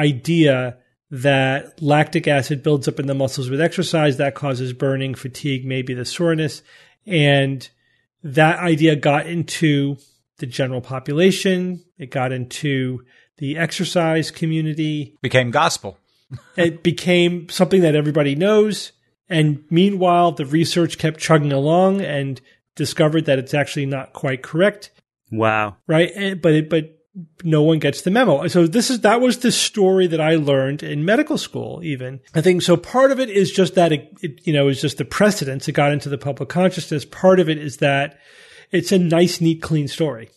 idea that lactic acid builds up in the muscles with exercise that causes burning, fatigue, maybe the soreness. And that idea got into the general population. It got into the exercise community. Became gospel. It became something that everybody knows. And meanwhile, the research kept chugging along and discovered that it's actually not quite correct. Wow. Right. But no one gets the memo. So that was the story that I learned in medical school, even. I think so. Part of it is just that it is just the precedence. It got into the public consciousness. Part of it is that it's a nice, neat, clean story.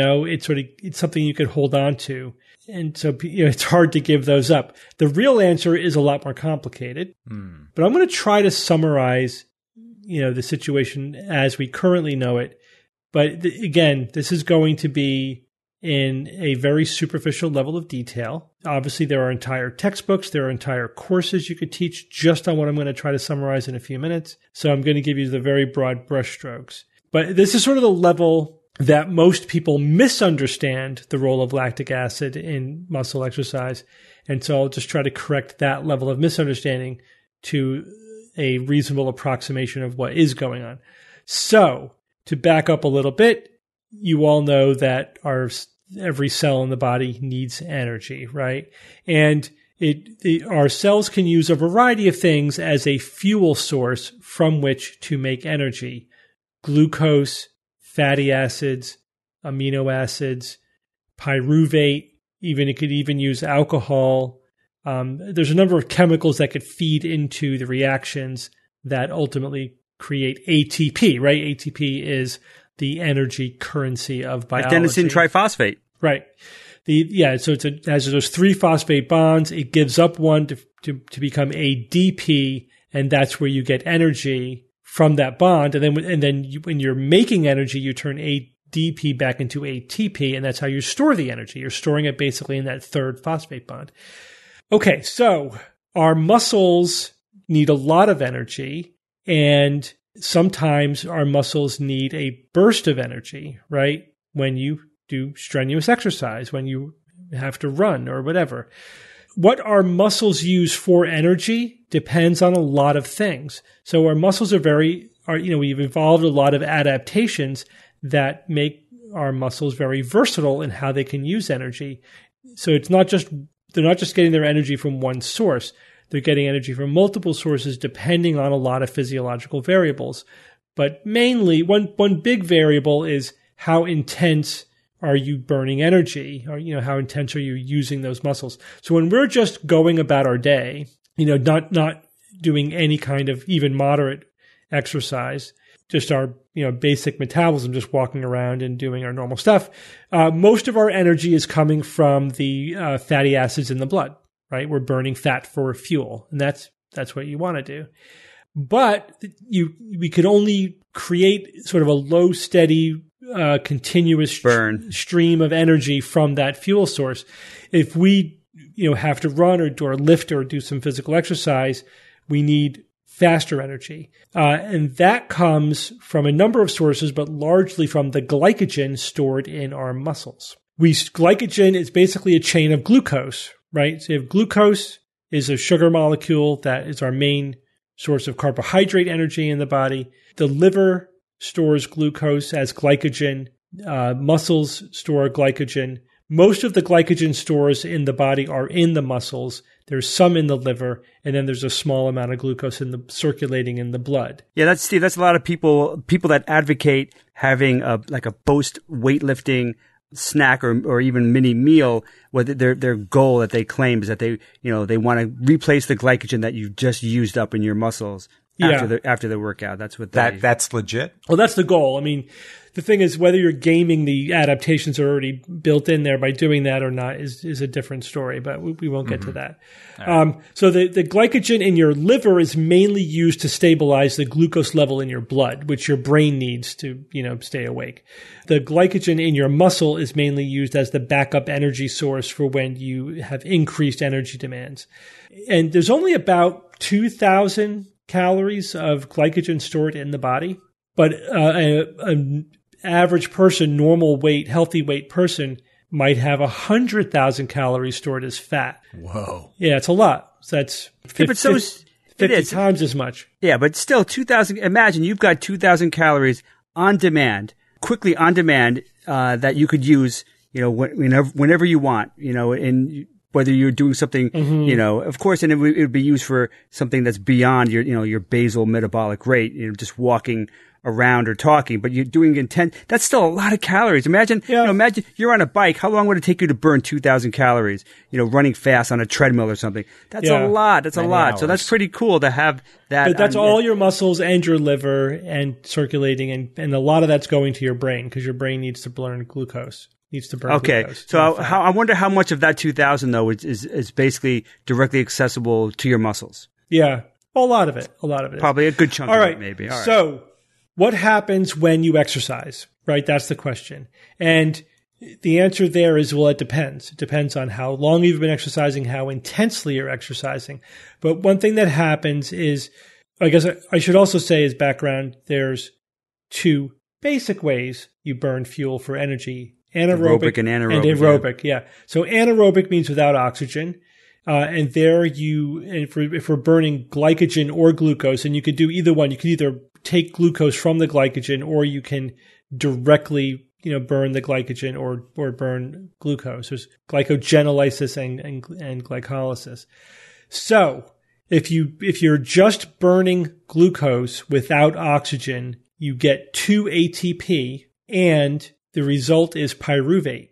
It's something you could hold on to. And so, it's hard to give those up. The real answer is a lot more complicated, but I'm going to try to summarize, the situation as we currently know it. But again, this is going to be in a very superficial level of detail. Obviously, there are entire textbooks, there are entire courses you could teach just on what I'm going to try to summarize in a few minutes. So I'm going to give you the very broad brushstrokes. But this is sort of the level that most people misunderstand the role of lactic acid in muscle exercise. And so I'll just try to correct that level of misunderstanding to a reasonable approximation of what is going on. So to back up a little bit, you all know that every cell in the body needs energy, right? And our cells can use a variety of things as a fuel source from which to make energy. Glucose, fatty acids, amino acids, pyruvate, it could even use alcohol. There's a number of chemicals that could feed into the reactions that ultimately create ATP, right? ATP is the energy currency of biology. Adenosine triphosphate. Right. So it has those 3 phosphate bonds. It gives up one to become ADP, and that's where you get energy from that bond. And then when you're making energy, you turn ADP back into ATP, and that's how you store the energy. You're storing it basically in that 3rd phosphate bond. Okay, so our muscles need a lot of energy, and sometimes our muscles need a burst of energy, right? When you do strenuous exercise, when you have to run or whatever. What our muscles use for energy depends on a lot of things. So our muscles we've evolved a lot of adaptations that make our muscles very versatile in how they can use energy. So they're not just getting their energy from one source. They're getting energy from multiple sources depending on a lot of physiological variables. But mainly, one big variable is how intense are you burning energy? Or, how intense are you using those muscles? So when we're just going about our day, not doing any kind of even moderate exercise, just our, basic metabolism, just walking around and doing our normal stuff, most of our energy is coming from the fatty acids in the blood, right? We're burning fat for fuel, and that's what you want to do. But we could only create sort of a low, steady, continuous stream of energy from that fuel source. If we, have to run or lift or do some physical exercise, we need faster energy. And that comes from a number of sources, but largely from the glycogen stored in our muscles. Glycogen is basically a chain of glucose, right? So you have glucose is a sugar molecule that is our main source of carbohydrate energy in the body. The liver stores glucose as glycogen. Muscles store glycogen. Most of the glycogen stores in the body are in the muscles. There's some in the liver, and then there's a small amount of glucose circulating in the blood. Yeah, that's Steve. That's a lot of people that advocate having a post weightlifting snack or even mini meal. Whether their goal that they claim is that they want to replace the glycogen that you just used up in your muscles after the workout. That's what that's legit. Well, that's the goal. I mean, the thing is, whether you're gaming the adaptations are already built in there by doing that or not is a different story, but we won't get to that. Right. So the glycogen in your liver is mainly used to stabilize the glucose level in your blood, which your brain needs to, stay awake. The glycogen in your muscle is mainly used as the backup energy source for when you have increased energy demands. And there's only about 2,000 calories of glycogen stored in the body, but an average person, normal weight, healthy weight person might have 100,000 calories stored as fat. Whoa. Yeah, it's a lot. So that's 50 times as much. Yeah, but still 2,000. Imagine you've got 2,000 calories quickly on demand, that you could use, whenever you want, and whether you're doing something, of course, and it would be used for something that's beyond your basal metabolic rate, just walking around or talking, but you're doing intent. That's still a lot of calories. Imagine you're on a bike. How long would it take you to burn 2,000 calories, running fast on a treadmill or something? That's a lot. That's a lot. Hours. So that's pretty cool to have that. But that's all your muscles and your liver and circulating, and a lot of that's going to your brain because your brain needs to burn glucose. Glucose. So I wonder how much of that 2,000 though is basically directly accessible to your muscles. Yeah, a lot of it. Probably a good chunk of it, maybe. All right. So what happens when you exercise, right? That's the question. And the answer there is, well, it depends. It depends on how long you've been exercising, how intensely you're exercising. But one thing that happens is, I guess I should also say as background, there's two basic ways you burn fuel for energy. Anaerobic and anaerobic. And aerobic, yeah. So anaerobic means without oxygen. And there if we're burning glycogen or glucose, and you could do either one, you can either take glucose from the glycogen or you can directly, burn the glycogen or burn glucose. There's glycogenolysis and glycolysis. So if you're just burning glucose without oxygen, you get 2 ATP and the result is pyruvate.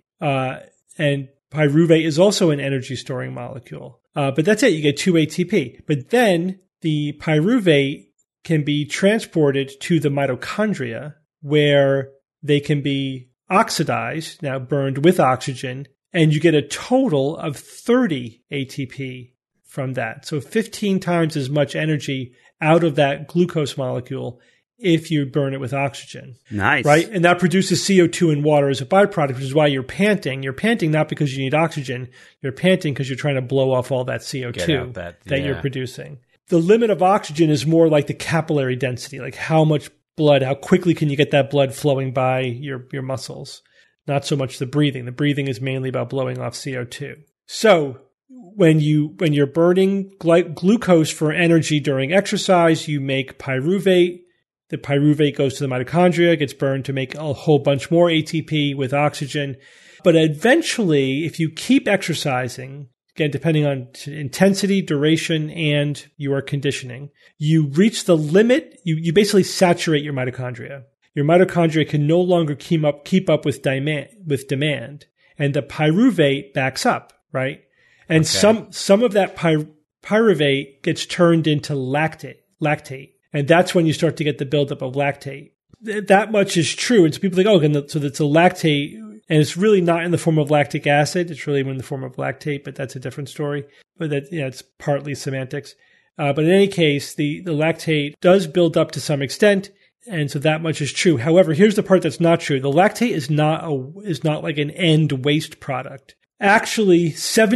And pyruvate is also an energy storing molecule. But that's it. You get 2 ATP. But then the pyruvate can be transported to the mitochondria where they can be oxidized, now burned with oxygen, and you get a total of 30 ATP from that. So 15 times as much energy out of that glucose molecule if you burn it with oxygen. Nice. Right? And that produces CO2 and water as a byproduct, which is why you're panting. You're panting not because you need oxygen. You're panting because you're trying to blow off all that CO2 that you're producing. The limit of oxygen is more like the capillary density, like how much blood, how quickly can you get that blood flowing by your muscles? Not so much the breathing. The breathing is mainly about blowing off CO2. So when you're burning glucose for energy during exercise, you make pyruvate. The pyruvate goes to the mitochondria, gets burned to make a whole bunch more ATP with oxygen. But eventually, if you keep exercising, again, depending on intensity, duration, and your conditioning, you reach the limit. You basically saturate your mitochondria. your mitochondria can no longer keep up with demand, and the pyruvate backs up, right? And some of that pyruvate gets turned into lactate, and that's when you start to get the buildup of lactate. That much is true, and so people think, oh, so that's a lactate, and it's really not in the form of lactic acid. It's really in the form of lactate, but that's a different story. But that, it's partly semantics. But in any case, the lactate does build up to some extent, and so that much is true. However, here's the part that's not true. The lactate is not like an end waste product. Actually,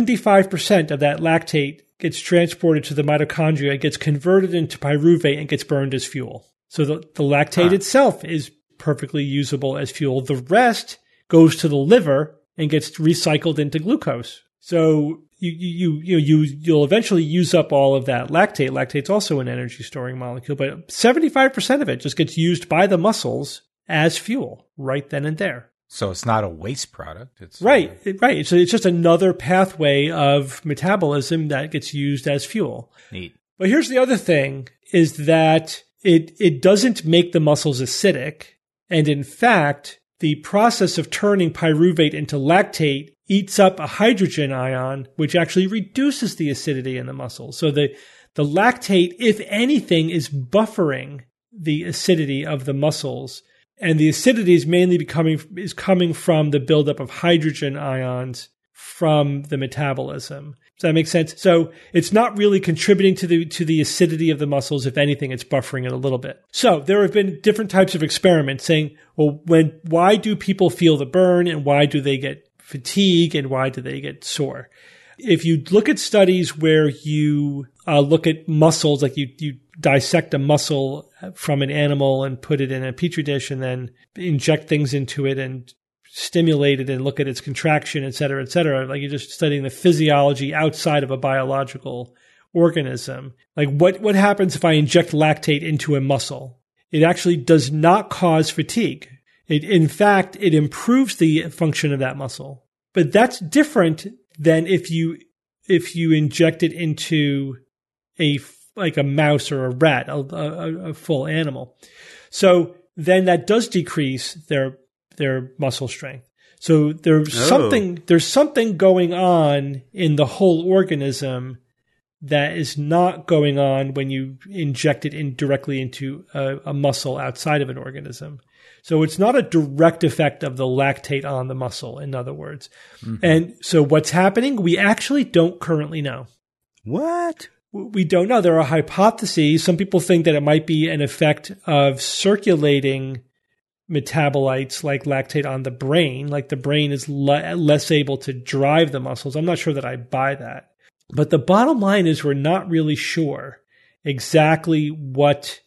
75% of that lactate gets transported to the mitochondria, gets converted into pyruvate, and gets burned as fuel. So the lactate itself is perfectly usable as fuel. The rest goes to the liver and gets recycled into glucose. So you'll eventually use up all of that lactate. Lactate's also an energy storing molecule, but 75% of it just gets used by the muscles as fuel right then and there. So it's not a waste product. It's right. So it's just another pathway of metabolism that gets used as fuel. Neat. But here's the other thing is that it doesn't make the muscles acidic. And in fact, the process of turning pyruvate into lactate eats up a hydrogen ion, which actually reduces the acidity in the muscles. So the lactate, if anything, is buffering the acidity of the muscles. And the acidity is mainly coming from the buildup of hydrogen ions from the metabolism. Does that make sense? So it's not really contributing to the acidity of the muscles. If anything, it's buffering it a little bit. So there have been different types of experiments saying, well, why do people feel the burn, and why do they get fatigue, and why do they get sore? If you look at studies where you look at muscles, like you dissect a muscle from an animal and put it in a petri dish and then inject things into it and stimulate it and look at its contraction, et cetera, like you're just studying the physiology outside of a biological organism. Like what happens if I inject lactate into a muscle? It actually does not cause fatigue. In fact, it improves the function of that muscle. But that's different than if you inject it into a mouse or a rat, a full animal. So then that does decrease their muscle strength. So there's something going on in the whole organism that is not going on when you inject it directly into a muscle outside of an organism. So it's not a direct effect of the lactate on the muscle, in other words. Mm-hmm. And so what's happening? We actually don't currently know. What? We don't know. There are hypotheses. Some people think that it might be an effect of circulating metabolites like lactate on the brain, like the brain is less able to drive the muscles. I'm not sure that I buy that. But the bottom line is we're not really sure exactly what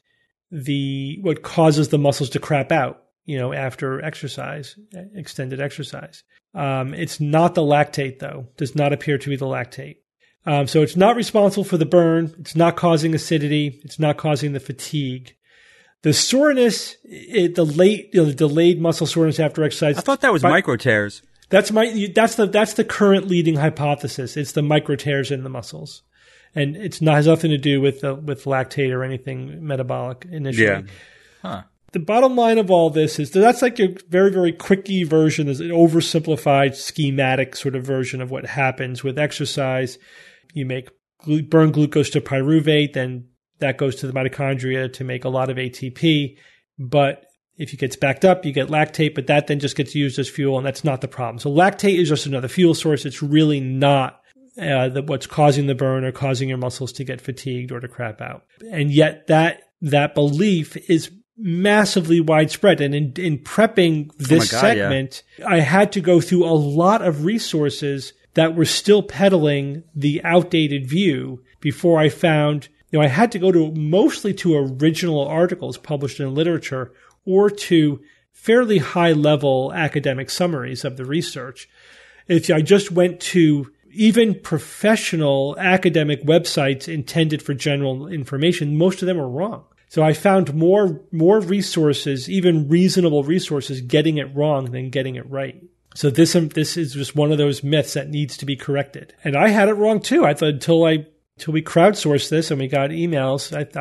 causes the muscles to crap out, after exercise, extended exercise. It's not the lactate, though. Does not appear to be the lactate. So it's not responsible for the burn. It's not causing acidity. It's not causing the fatigue. The soreness, the delayed muscle soreness after exercise. I thought that was micro tears. That's the current leading hypothesis. It's the micro tears in the muscles, and has nothing to do with lactate or anything metabolic initially. Yeah. Huh. The bottom line of all this is that's like a very, very quickie version, is an oversimplified schematic sort of version of what happens with exercise. You burn glucose to pyruvate, then that goes to the mitochondria to make a lot of ATP. But if it gets backed up, you get lactate, but that then just gets used as fuel, and that's not the problem. So lactate is just another fuel source. It's really not what's causing the burn or causing your muscles to get fatigued or to crap out. And yet that belief is massively widespread. And in prepping this segment, I had to go through a lot of resources that were still peddling the outdated view before I found, I had to go mostly to original articles published in literature or to fairly high level academic summaries of the research. If I just went to even professional academic websites intended for general information, most of them are wrong. So I found more resources, even reasonable resources, getting it wrong than getting it right. So this is just one of those myths that needs to be corrected. And I had it wrong too. I thought until we crowdsourced this and we got emails, I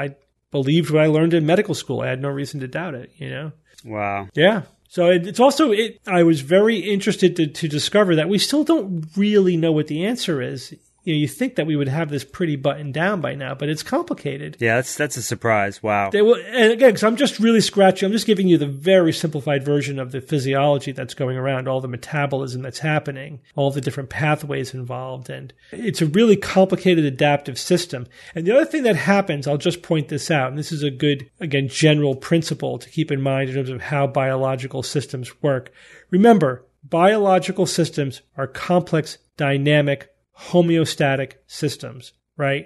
believed what I learned in medical school. I had no reason to doubt it, you know? Wow. Yeah. So it's also, I was very interested to discover that we still don't really know what the answer is. You know, you think that we would have this pretty buttoned down by now, but it's complicated. Yeah, that's a surprise. Wow. And again, because I'm just really scratching, I'm just giving you the very simplified version of the physiology that's going around, all the metabolism that's happening, all the different pathways involved. And it's a really complicated adaptive system. And the other thing that happens, I'll just point this out, and this is a good, again, general principle to keep in mind in terms of how biological systems work. Remember, biological systems are complex, dynamic, homeostatic systems, right?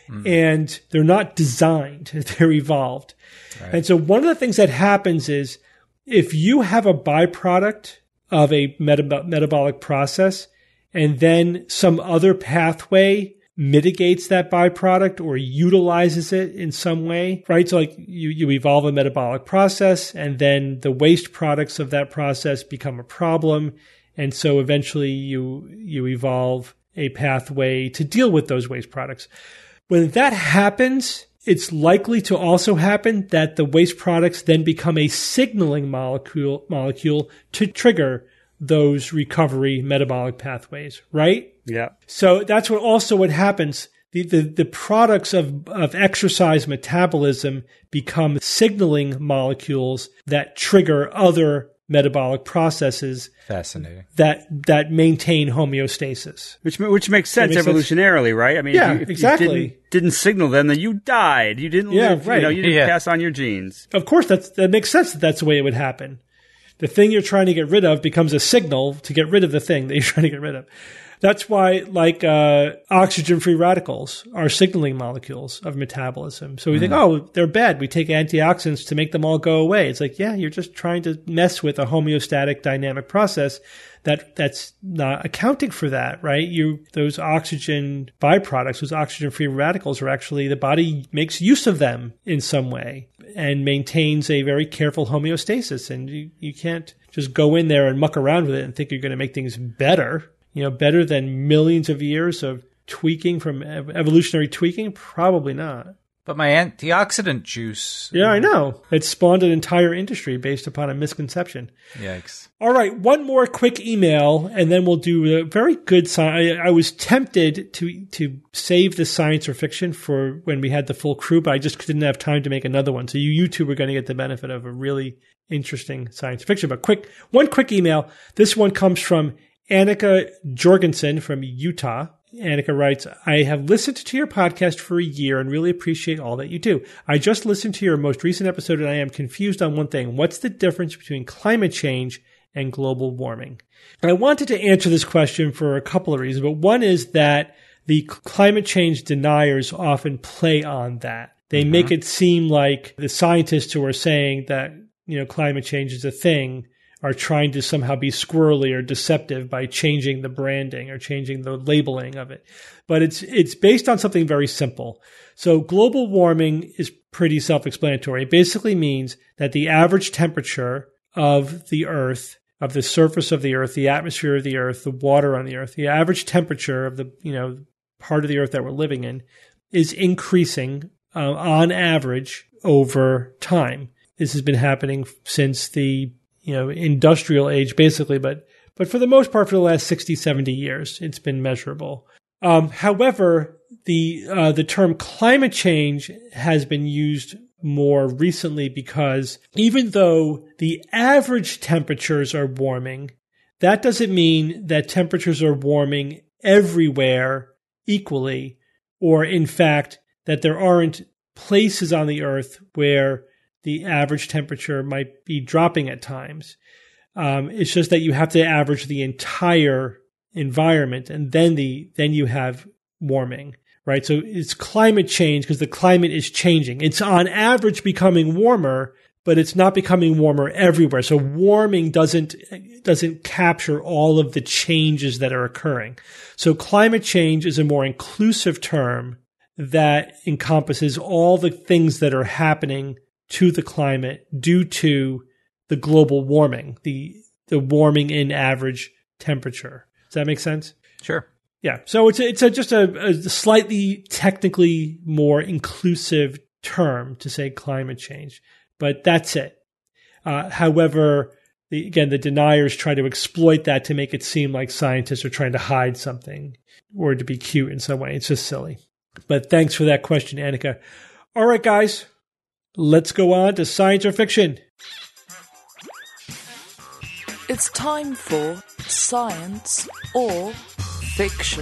And they're not designed, they're evolved. Right. And so one of the things that happens is if you have a byproduct of a metabolic process and then some other pathway mitigates that byproduct or utilizes it in some way, right? So like you evolve a metabolic process and then the waste products of that process become a problem. And so eventually you evolve a pathway to deal with those waste products. When that happens, it's likely to also happen that the waste products then become a signaling molecule to trigger those recovery metabolic pathways, right? Yeah. So that's what happens. The products of exercise metabolism become signaling molecules that trigger other metabolic processes. Fascinating. That maintain homeostasis. Which makes sense evolutionarily, right? I mean, if exactly. You didn't signal them, then you died. You didn't live. Right. You didn't pass on your genes. Of course, that makes sense that's the way it would happen. The thing you're trying to get rid of becomes a signal to get rid of the thing that you're trying to get rid of. That's why, like, oxygen-free radicals are signaling molecules of metabolism. So we think, oh, they're bad. We take antioxidants to make them all go away. It's like, yeah, you're just trying to mess with a homeostatic dynamic process that's not accounting for that, right? Those oxygen byproducts, those oxygen-free radicals are actually, the body makes use of them in some way and maintains a very careful homeostasis. And you can't just go in there and muck around with it and think you're going to make things better. You know, better than millions of years of tweaking from evolutionary tweaking? Probably not. But my antioxidant juice. Yeah, I know. It spawned an entire industry based upon a misconception. Yikes. All right, one more quick email, and then we'll do a very good science. I was tempted to save the science or fiction for when we had the full crew, but I just didn't have time to make another one. So you two were going to get the benefit of a really interesting science fiction. But one quick email. This one comes from Annika Jorgensen from Utah. Annika writes, I have listened to your podcast for a year and really appreciate all that you do. I just listened to your most recent episode and I am confused on one thing. What's the difference between climate change and global warming? And I wanted to answer this question for a couple of reasons, but one is that the climate change deniers often play on that. They make it seem like the scientists who are saying that, climate change is a thing are trying to somehow be squirrely or deceptive by changing the branding or changing the labeling of it. But it's based on something very simple. So global warming is pretty self-explanatory. It basically means that the average temperature of the Earth, of the surface of the Earth, the atmosphere of the Earth, the water on the Earth, the average temperature of the part of the Earth that we're living in is increasing on average over time. This has been happening since the industrial age, basically, but for the most part, for the last 60, 70 years, it's been measurable. However, the term climate change has been used more recently because even though the average temperatures are warming, that doesn't mean that temperatures are warming everywhere equally, or in fact, that there aren't places on the Earth where the average temperature might be dropping at times. It's just that you have to average the entire environment, and then you have warming, right? So it's climate change because the climate is changing. It's on average becoming warmer, but it's not becoming warmer everywhere. So warming doesn't capture all of the changes that are occurring. So climate change is a more inclusive term that encompasses all the things that are happening to the climate due to the global warming, the warming in average temperature. Does that make sense? Sure. Yeah. So it's just a slightly technically more inclusive term to say climate change, but that's it. However, the deniers try to exploit that to make it seem like scientists are trying to hide something or to be cute in some way. It's just silly. But thanks for that question, Annika. All right, guys, let's go on to science or fiction. It's time for science or fiction.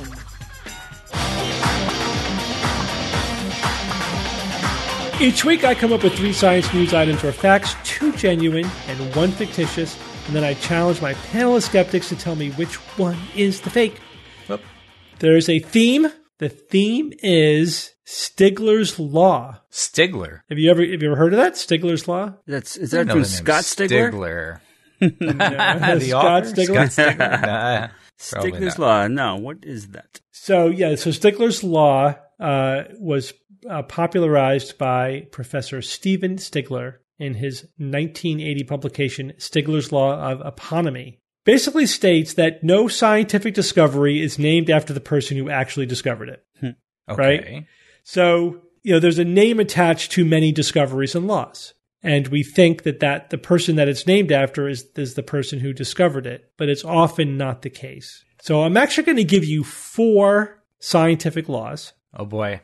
Each week I come up with 3 science news items or facts, 2 genuine and 1 fictitious, and then I challenge my panel of skeptics to tell me which one is the fake. Yep. There's a theme. The theme is Stigler's Law. Stigler? Have you ever heard of that? Stigler's Law? Is that from Scott Stigler? The Scott author? Stigler? Scott Stigler? Stigler's Law. No, what is that? So Stigler's Law was popularized by Professor Steven Stigler in his 1980 publication, Stigler's Law of Eponymy. Basically states that no scientific discovery is named after the person who actually discovered it. Okay. Right? So, there's a name attached to many discoveries and laws. And we think that the person that it's named after is the person who discovered it, but it's often not the case. So I'm actually going to give you 4 scientific laws. Oh, boy.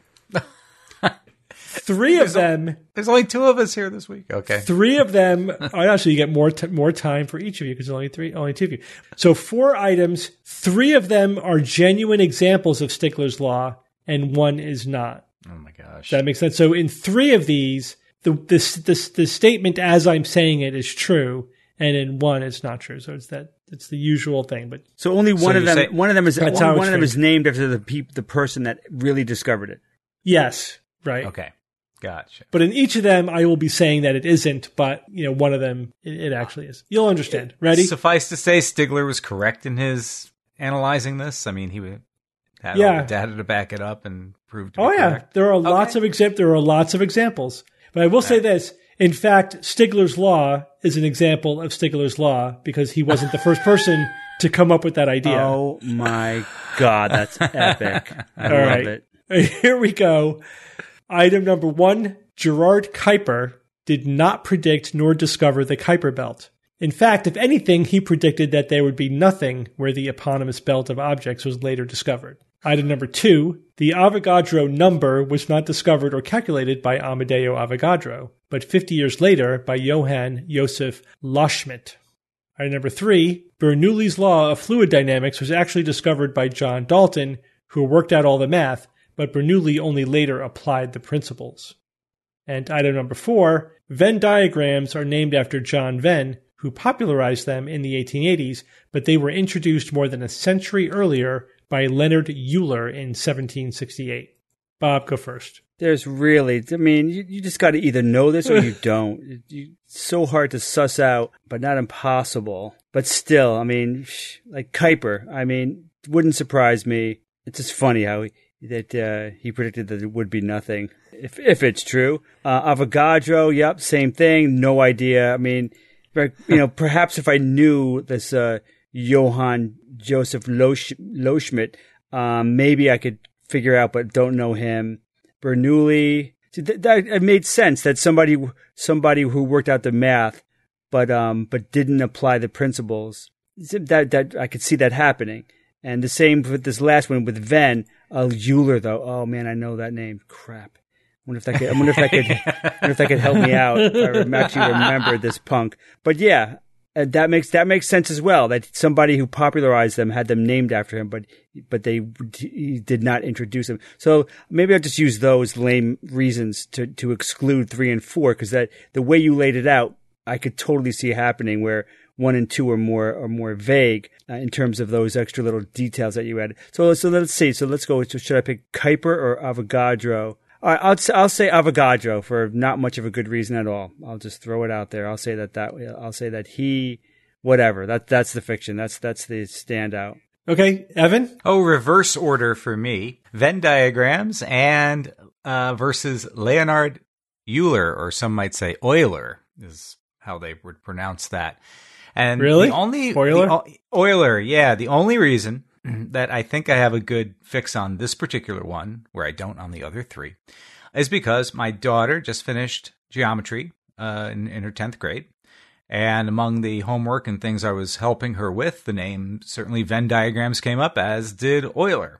3 of them... There's only 2 of us here this week. Okay. 3 of them... Actually, you get more time for each of you because there's only 2 of you. So 4 items, 3 of them are genuine examples of Stigler's Law, and 1 is not. Oh, my gosh. Does that make sense? So in 3 of these... The statement as I'm saying it is true, and in 1 it's not true. So it's the usual thing. But so only one of them is named after the person that really discovered it. Yes, right. Okay, gotcha. But in each of them, I will be saying that it isn't. But one of them it actually is. You'll understand. Ready? Suffice to say, Stigler was correct in his analyzing this. I mean, he had all the data to back it up and prove to be correct. There are lots of examples. But I will say this. In fact, Stigler's Law is an example of Stigler's Law because he wasn't the first person to come up with that idea. Oh, my God. That's epic. I love it. Here we go. Item number 1, Gerard Kuiper did not predict nor discover the Kuiper Belt. In fact, if anything, he predicted that there would be nothing where the eponymous belt of objects was later discovered. Item number 2, the Avogadro number was not discovered or calculated by Amedeo Avogadro, but 50 years later by Johann Joseph Loschmidt. Item number 3, Bernoulli's law of fluid dynamics was actually discovered by John Dalton, who worked out all the math, but Bernoulli only later applied the principles. And item number 4, Venn diagrams are named after John Venn, who popularized them in the 1880s, but they were introduced more than a century earlier by Leonard Euler in 1768. Bob, go first. There's really, you just got to either know this or you don't. It's so hard to suss out, but not impossible. But still, like Kuiper, wouldn't surprise me. It's just funny how he predicted that it would be nothing, if it's true. Avogadro, yep, same thing. No idea. Perhaps if I knew this Johann Joseph Loschmidt, maybe I could figure out, but don't know him. Bernoulli, it made sense that somebody who worked out the math, but didn't apply the principles. That I could see that happening. And the same with this last one with Venn. Euler, though. Oh man, I know that name. Crap. I wonder if that could help me out. If I actually remember this punk. But yeah, that makes sense as well. That somebody who popularized them had them named after him, but he did not introduce them. So maybe I'll just use those lame reasons to exclude 3 and 4, because that the way you laid it out, I could totally see happening where 1 and 2 are more vague in terms of those extra little details that you added. So let's see. So let's go. Should I pick Kuiper or Avogadro? All right, I'll say Avogadro for not much of a good reason at all. I'll just throw it out there. I'll say that he, whatever. That's the fiction. That's the standout. Okay, Evan? Oh, reverse order for me. Venn diagrams and versus Leonhard Euler, or some might say Euler, is how they would pronounce that. And really? Euler, yeah. The only reason that I think I have a good fix on this particular one, where I don't on the other 3, is because my daughter just finished geometry in her 10th grade. And among the homework and things I was helping her with, the name, certainly Venn diagrams came up, as did Euler.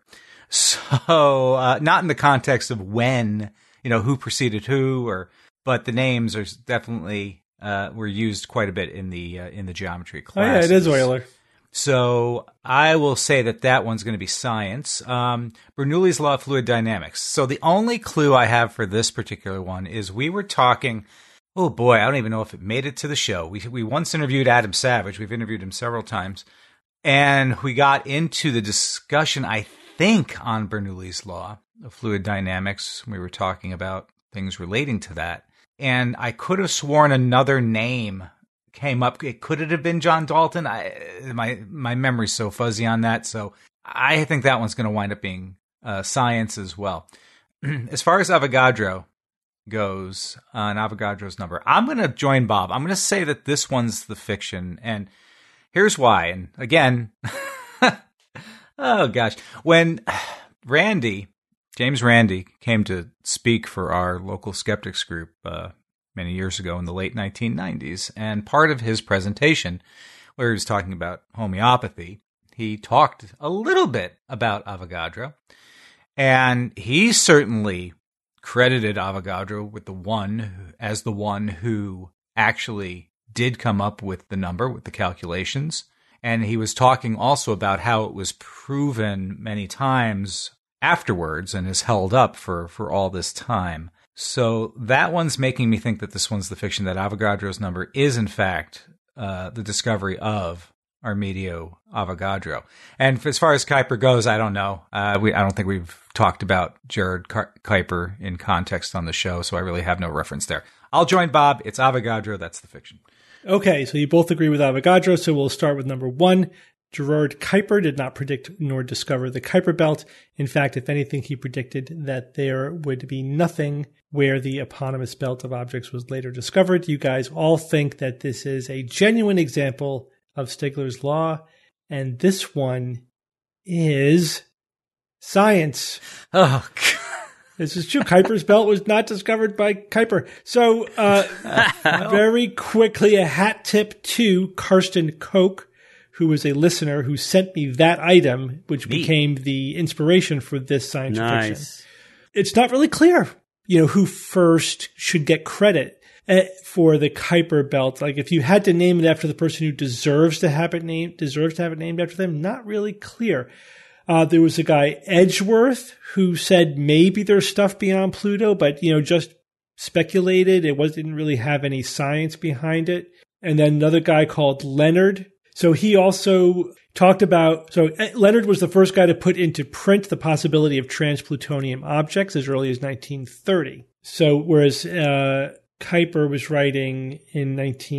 So not in the context of when, who preceded who, but the names are definitely were used quite a bit in the geometry class. Oh, yeah, it is Euler. So I will say that one's going to be science. Bernoulli's law of fluid dynamics. So the only clue I have for this particular one is we were talking. Oh boy, I don't even know if it made it to the show. We once interviewed Adam Savage. We've interviewed him several times. And we got into the discussion, I think, on Bernoulli's law of fluid dynamics. We were talking about things relating to that. And I could have sworn another name came up. Could it have been John Dalton? My memory's so fuzzy on that. So I think that one's going to wind up being science as well. As far as Avogadro goes, on Avogadro's number, I'm going to join Bob. I'm going to say that this one's the fiction, and here's why. And again, oh gosh, when James Randi came to speak for our local skeptics group many years ago in the late 1990s, and part of his presentation, where he was talking about homeopathy, he talked a little bit about Avogadro, and he certainly credited Avogadro with the one who actually did come up with the number, with the calculations. And he was talking also about how it was proven many times afterwards and is held up for all this time. So that one's making me think that this one's the fiction, that Avogadro's number is in fact the discovery of Armedio Avogadro. And as far as Kuiper goes, I don't know. I don't think we've talked about Jared Kuiper in context on the show, so I really have no reference there. I'll join Bob. It's Avogadro. That's the fiction. Okay, so you both agree with Avogadro, so we'll start with number 1. Gerard Kuiper did not predict nor discover the Kuiper belt. In fact, if anything, he predicted that there would be nothing where the eponymous belt of objects was later discovered. You guys all think that this is a genuine example of Stigler's law, and this one is science. Oh, God. This is true. Kuiper's belt was not discovered by Kuiper. So very quickly, a hat tip to Karsten Koch, who was a listener who sent me that item, which became the inspiration for this science fiction. It's not really clear, who first should get credit for the Kuiper belt. Like, if you had to name it after the person who deserves to have it named after them, not really clear. There was a guy, Edgeworth, who said maybe there's stuff beyond Pluto, but, just speculated. It didn't really have any science behind it. And then another guy called Leonard. So he also talked about, Leonard was the first guy to put into print the possibility of transplutonium objects as early as 1930. So whereas Kuiper was writing in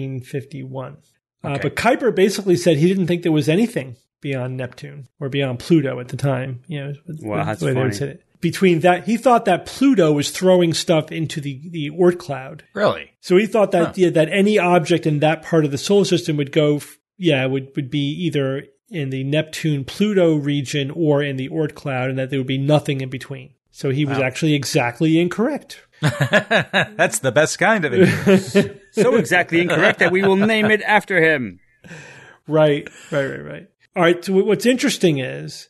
1951. Okay. But Kuiper basically said he didn't think there was anything beyond Neptune or beyond Pluto at the time. Wow, that's funny. Between that, he thought that Pluto was throwing stuff into the Oort cloud. Really? So he thought that that any object in that part of the solar system would go, would be either in the Neptune-Pluto region or in the Oort cloud, and that there would be nothing in between. So he was actually exactly incorrect. That's the best kind of it. So exactly incorrect that we will name it after him. Right. All right. So what's interesting is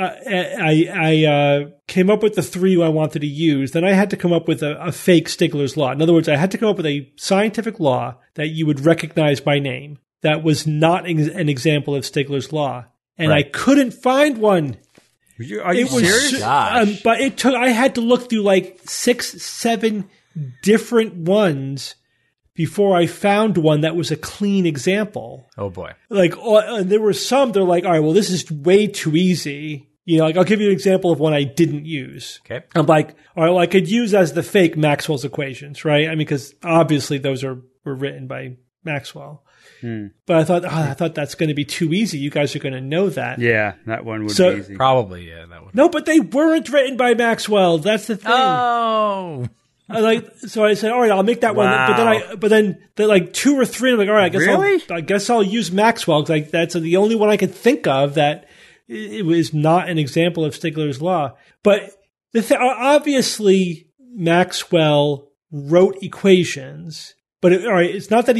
I came up with the 3 I wanted to use. Then I had to come up with a fake Stigler's law. In other words, I had to come up with a scientific law that you would recognize by name that was not an example of Stigler's law. And I couldn't find one. Are you serious? But I had to look through like 6-7 different ones before I found one that was a clean example. Oh boy. And there were some, they're like, all right, well, this is way too easy. I'll give you an example of one I didn't use. Okay. I'm like, all right, well, I could use as the fake Maxwell's equations, right? I mean, because obviously those were written by Maxwell. But I thought that's going to be too easy. You guys are going to know that. Yeah, that one would be easy. Probably, yeah, that would. No, but they weren't written by Maxwell. That's the thing. Oh. So I said, all right, I'll make that one. But then like 2 or 3, I'm like, all right, I guess I'll use Maxwell, because that's the only one I could think of that it was not an example of Stigler's law. But obviously Maxwell wrote equations, but it's not that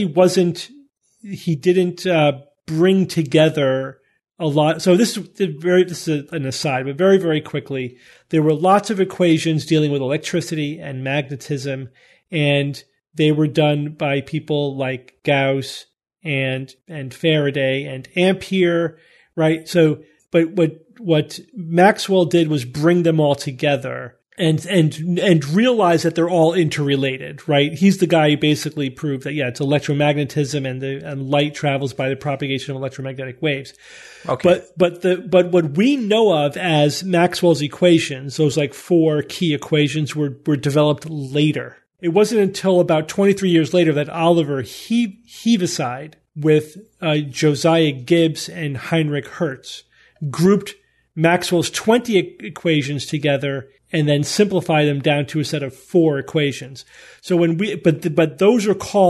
he didn't bring together a lot. So this is an aside, but very, very quickly, there were lots of equations dealing with electricity and magnetism, and they were done by people like Gauss and Faraday and Ampere, right? So, but what Maxwell did was bring them all together and realize that they're all interrelated, right? He's the guy who basically proved that, it's electromagnetism and light travels by the propagation of electromagnetic waves. Okay. But what we know of as Maxwell's equations, those like 4 key equations were developed later. It wasn't until about 23 years later that Oliver Heaviside with Josiah Gibbs and Heinrich Hertz grouped Maxwell's 20 equations together and then simplify them down to a set of 4 equations. So but those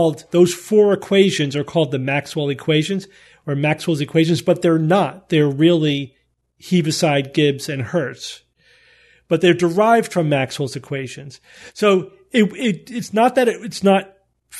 4 equations are called the Maxwell equations or Maxwell's equations, but they're not. They're really Heaviside, Gibbs, and Hertz. But they're derived from Maxwell's equations. So it's not that it's not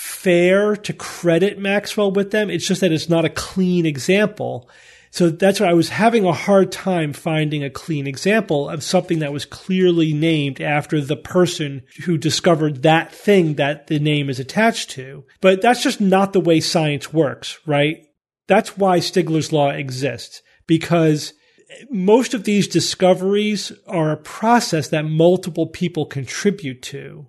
fair to credit Maxwell with them. It's just that it's not a clean example. So that's why I was having a hard time finding a clean example of something that was clearly named after the person who discovered that thing that the name is attached to. But that's just not the way science works, right? That's why Stigler's Law exists, because most of these discoveries are a process that multiple people contribute to.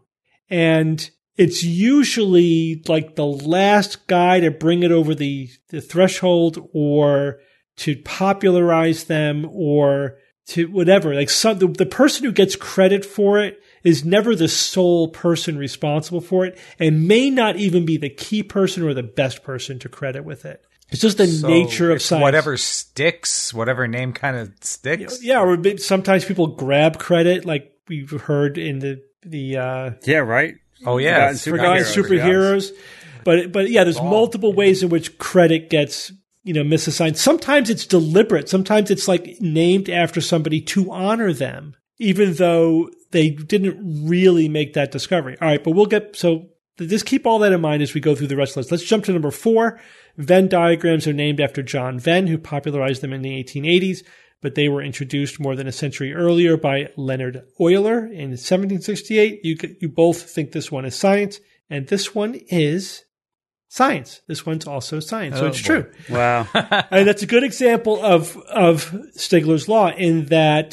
And it's usually like the last guy to bring it over the threshold or to popularize them or to whatever. Like the person who gets credit for it is never the sole person responsible for it and may not even be the key person or the best person to credit with it. It's just the nature of science. Whatever sticks, whatever name kind of sticks. Yeah, or sometimes people grab credit, like we've heard in the yeah, right. Oh yeah, Forgotten Superheroes. But yeah, there's multiple ways in which credit gets misassigned. Sometimes it's deliberate. Sometimes it's like named after somebody to honor them, even though they didn't really make that discovery. All right, but just keep all that in mind as we go through the rest of this. Let's jump to number 4. Venn diagrams are named after John Venn, who popularized them in the 1880s, but they were introduced more than a century earlier by Leonard Euler in 1768. You both think this one is science, and this one is science. This one's also science, so it's true. Wow. And that's a good example of Stigler's Law in that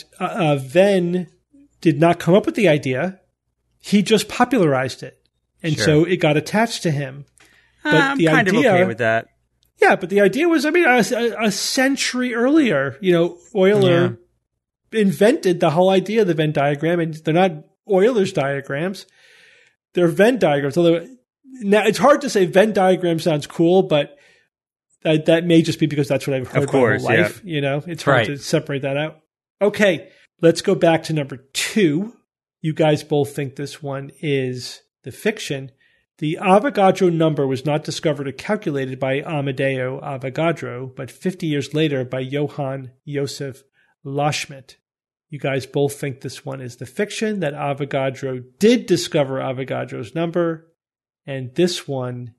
Venn did not come up with the idea. He just popularized it. And so it got attached to him. But I'm kind of okay with that. Yeah, but the idea was, a century earlier, Euler invented the whole idea of the Venn diagram, and they're not Euler's diagrams. They're Venn diagrams. Although now it's hard to say Venn diagram sounds cool, but that may just be because that's what I've heard my whole life. Yeah. It's hard to separate that out. Okay, let's go back to number 2. You guys both think this one is the fiction. The Avogadro number was not discovered or calculated by Amedeo Avogadro, but 50 years later by Johann Joseph Loschmidt. You guys both think this one is the fiction, that Avogadro did discover Avogadro's number, and this one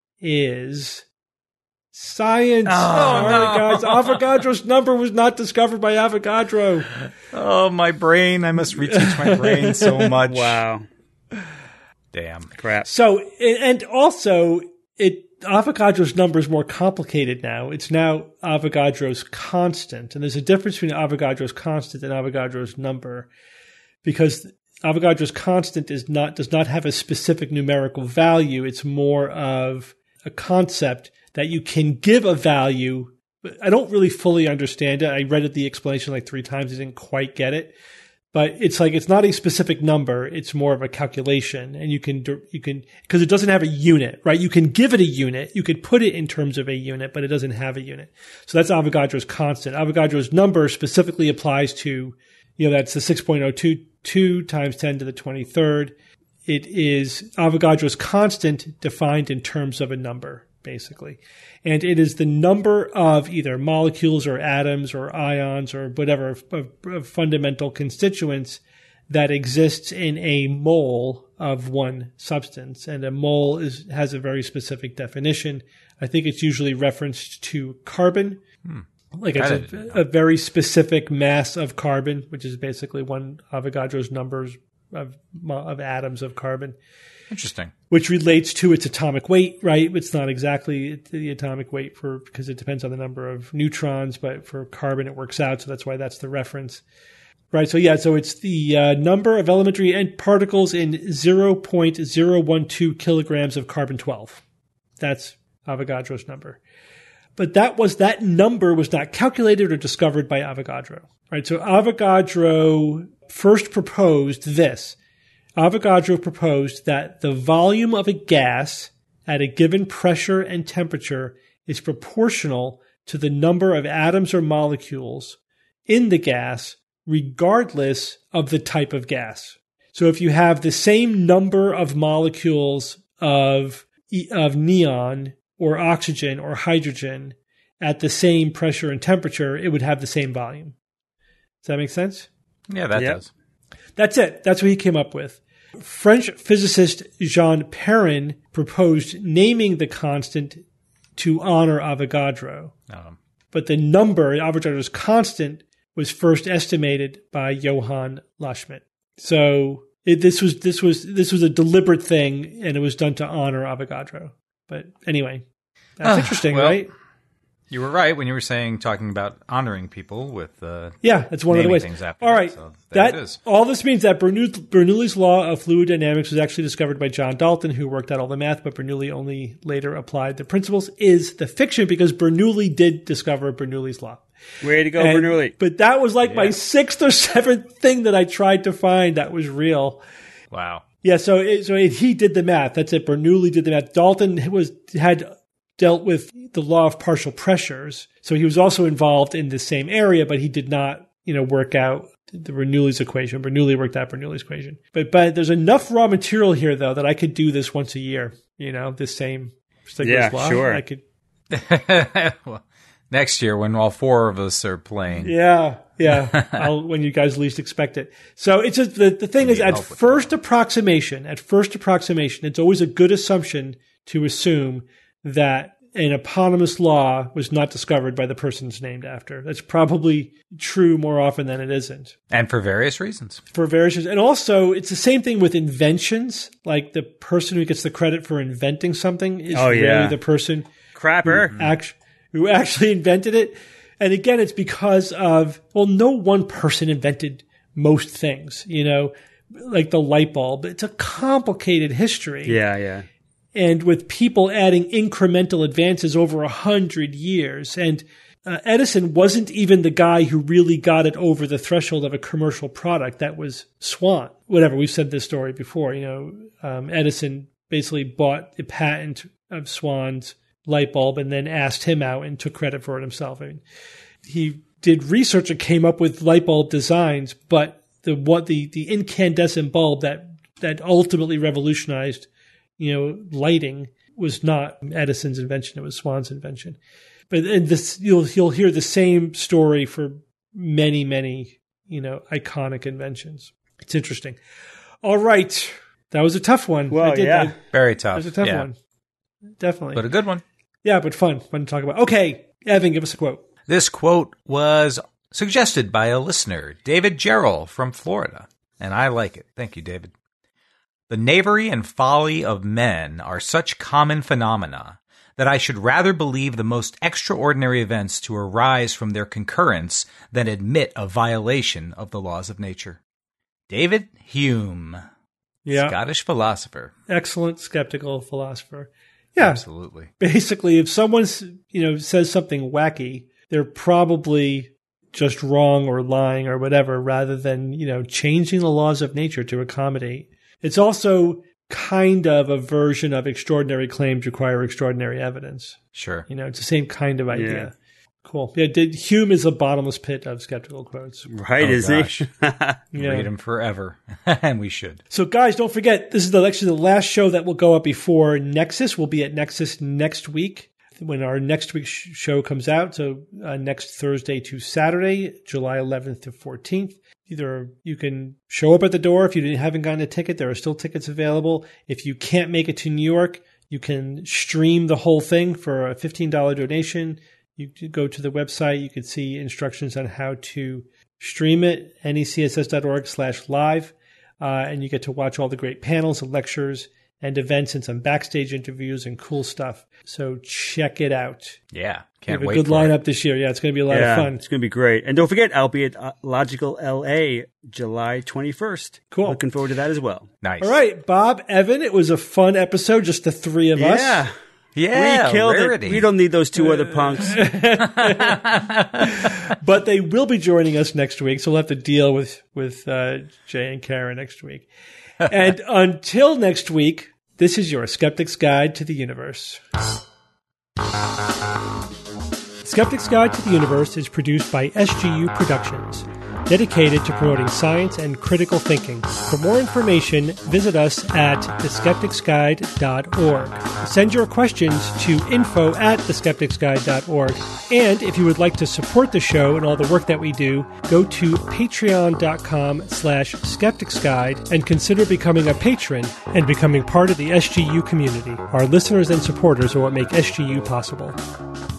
is science. Oh, no. Guys, Avogadro's number was not discovered by Avogadro. Oh, my brain. I must reteach my brain so much. Wow. Damn. Crap. So, and also, Avogadro's number is more complicated now. It's now Avogadro's constant. And there's a difference between Avogadro's constant and Avogadro's number, because Avogadro's constant does not have a specific numerical value. It's more of a concept that you can give a value. I don't really fully understand it. I read the explanation like 3 times. I didn't quite get it. But it's not a specific number. It's more of a calculation, and you can, because it doesn't have a unit, right? You can give it a unit. You could put it in terms of a unit, but it doesn't have a unit. So that's Avogadro's constant. Avogadro's number specifically applies to, that's the 6.022 times 10 to the 23rd. It is Avogadro's constant defined in terms of a number, basically. And it is the number of either molecules or atoms or ions or whatever of fundamental constituents that exists in a mole of one substance. And a mole has a very specific definition. I think it's usually referenced to carbon. Like it's a very specific mass of carbon, which is basically one Avogadro's numbers of atoms of carbon. Interesting. Which relates to its atomic weight, right? It's not exactly the atomic weight because it depends on the number of neutrons, but for carbon it works out, so that's why that's the reference. Right, so it's the number of elementary particles in 0.012 kilograms of carbon-12. That's Avogadro's number. But that number was not calculated or discovered by Avogadro. Right? So Avogadro first proposed this. Avogadro proposed that the volume of a gas at a given pressure and temperature is proportional to the number of atoms or molecules in the gas, regardless of the type of gas. So if you have the same number of molecules of neon or oxygen or hydrogen at the same pressure and temperature, it would have the same volume. Does that make sense? Yeah, that does. That's it. That's what he came up with. French physicist Jean Perrin proposed naming the constant to honor Avogadro. But the number, Avogadro's constant, was first estimated by Johann Loschmidt. So this was a deliberate thing, and it was done to honor Avogadro. But anyway, that's interesting, right? You were right when you were talking about honoring people with that's one of the ways. All right, so that is. All this means that Bernoulli's law of fluid dynamics was actually discovered by John Dalton, who worked out all the math, but Bernoulli only later applied the principles. Is the fiction because Bernoulli did discover Bernoulli's law. Way to go, Bernoulli! But that was like my sixth or seventh thing that I tried to find that was real. Wow. Yeah, so he did the math. That's it. Bernoulli did the math. Dalton had dealt with the law of partial pressures, so he was also involved in the same area, but he did not, work out the Bernoulli's equation. Bernoulli worked out Bernoulli's equation. But there's enough raw material here, though, that I could do this once a year. This same Stigler's law. Sure. I could. Well, next year, when all four of us are playing. Yeah. When you guys least expect it. So it's just the thing is, at first approximation, it's always a good assumption to assume that an eponymous law was not discovered by the person it's named after. That's probably true more often than it isn't. And for various reasons. And also, it's the same thing with inventions. Like the person who gets the credit for inventing something is really the person who actually invented it. And again, it's because of, no one person invented most things, like the light bulb. It's a complicated history. Yeah. And with people adding incremental advances over 100 years. And Edison wasn't even the guy who really got it over the threshold of a commercial product. That was Swan. Whatever, we've said this story before. Edison basically bought the patent of Swan's light bulb and then asked him out and took credit for it himself. I mean, he did research and came up with light bulb designs, but the incandescent bulb that ultimately revolutionized lighting was not Edison's invention; it was Swan's invention. But you'll hear the same story for many, many iconic inventions. It's interesting. All right, that was a tough one. Well, very tough. It was a tough one, definitely, but a good one. Yeah, but fun to talk about. Okay, Evan, give us a quote. This quote was suggested by a listener, David Gerald from Florida, and I like it. Thank you, David. The knavery and folly of men are such common phenomena that I should rather believe the most extraordinary events to arise from their concurrence than admit a violation of the laws of nature. David Hume, Scottish philosopher. Excellent skeptical philosopher. Yeah, absolutely. Basically, if someone says something wacky, they're probably just wrong or lying or whatever, rather than changing the laws of nature to accommodate. It's also kind of a version of extraordinary claims require extraordinary evidence. Sure. It's the same kind of idea. Yeah. Cool. Yeah, Hume is a bottomless pit of skeptical quotes. Right, isn't he? Read him forever, and we should. So, guys, don't forget, this is actually the last show that will go up before Nexus. We'll be at Nexus next week when our next week's show comes out. So, next Thursday to Saturday, July 11th to 14th. either you can show up at the door if you haven't gotten a ticket. There are still tickets available. If you can't make it to New York, you can stream the whole thing for a $15 donation. You can go to the website. You can see instructions on how to stream it, necss.org/live. And you get to watch all the great panels and lectures and events and some backstage interviews and cool stuff. So check it out. Yeah, can't we wait. have a good lineup this year. Yeah, it's going to be a lot of fun. It's going to be great. And don't forget, I'll be at Logical LA July 21st. Cool. Looking forward to that as well. Nice. All right, Bob, Evan, it was a fun episode, just the three of us. Yeah, we killed rarity. it. We don't need those two other punks. But they will be joining us next week, so we'll have to deal with Jay and Karen next week. And until next week, this is your Skeptic's Guide to the Universe. Skeptic's Guide to the Universe is produced by SGU Productions, dedicated to promoting science and critical thinking. For more information, visit us at theskepticsguide.org. Send your questions to info@theskepticsguide.org. And if you would like to support the show and all the work that we do, go to patreon.com/skepticsguide and consider becoming a patron and becoming part of the SGU community. Our listeners and supporters are what make SGU possible.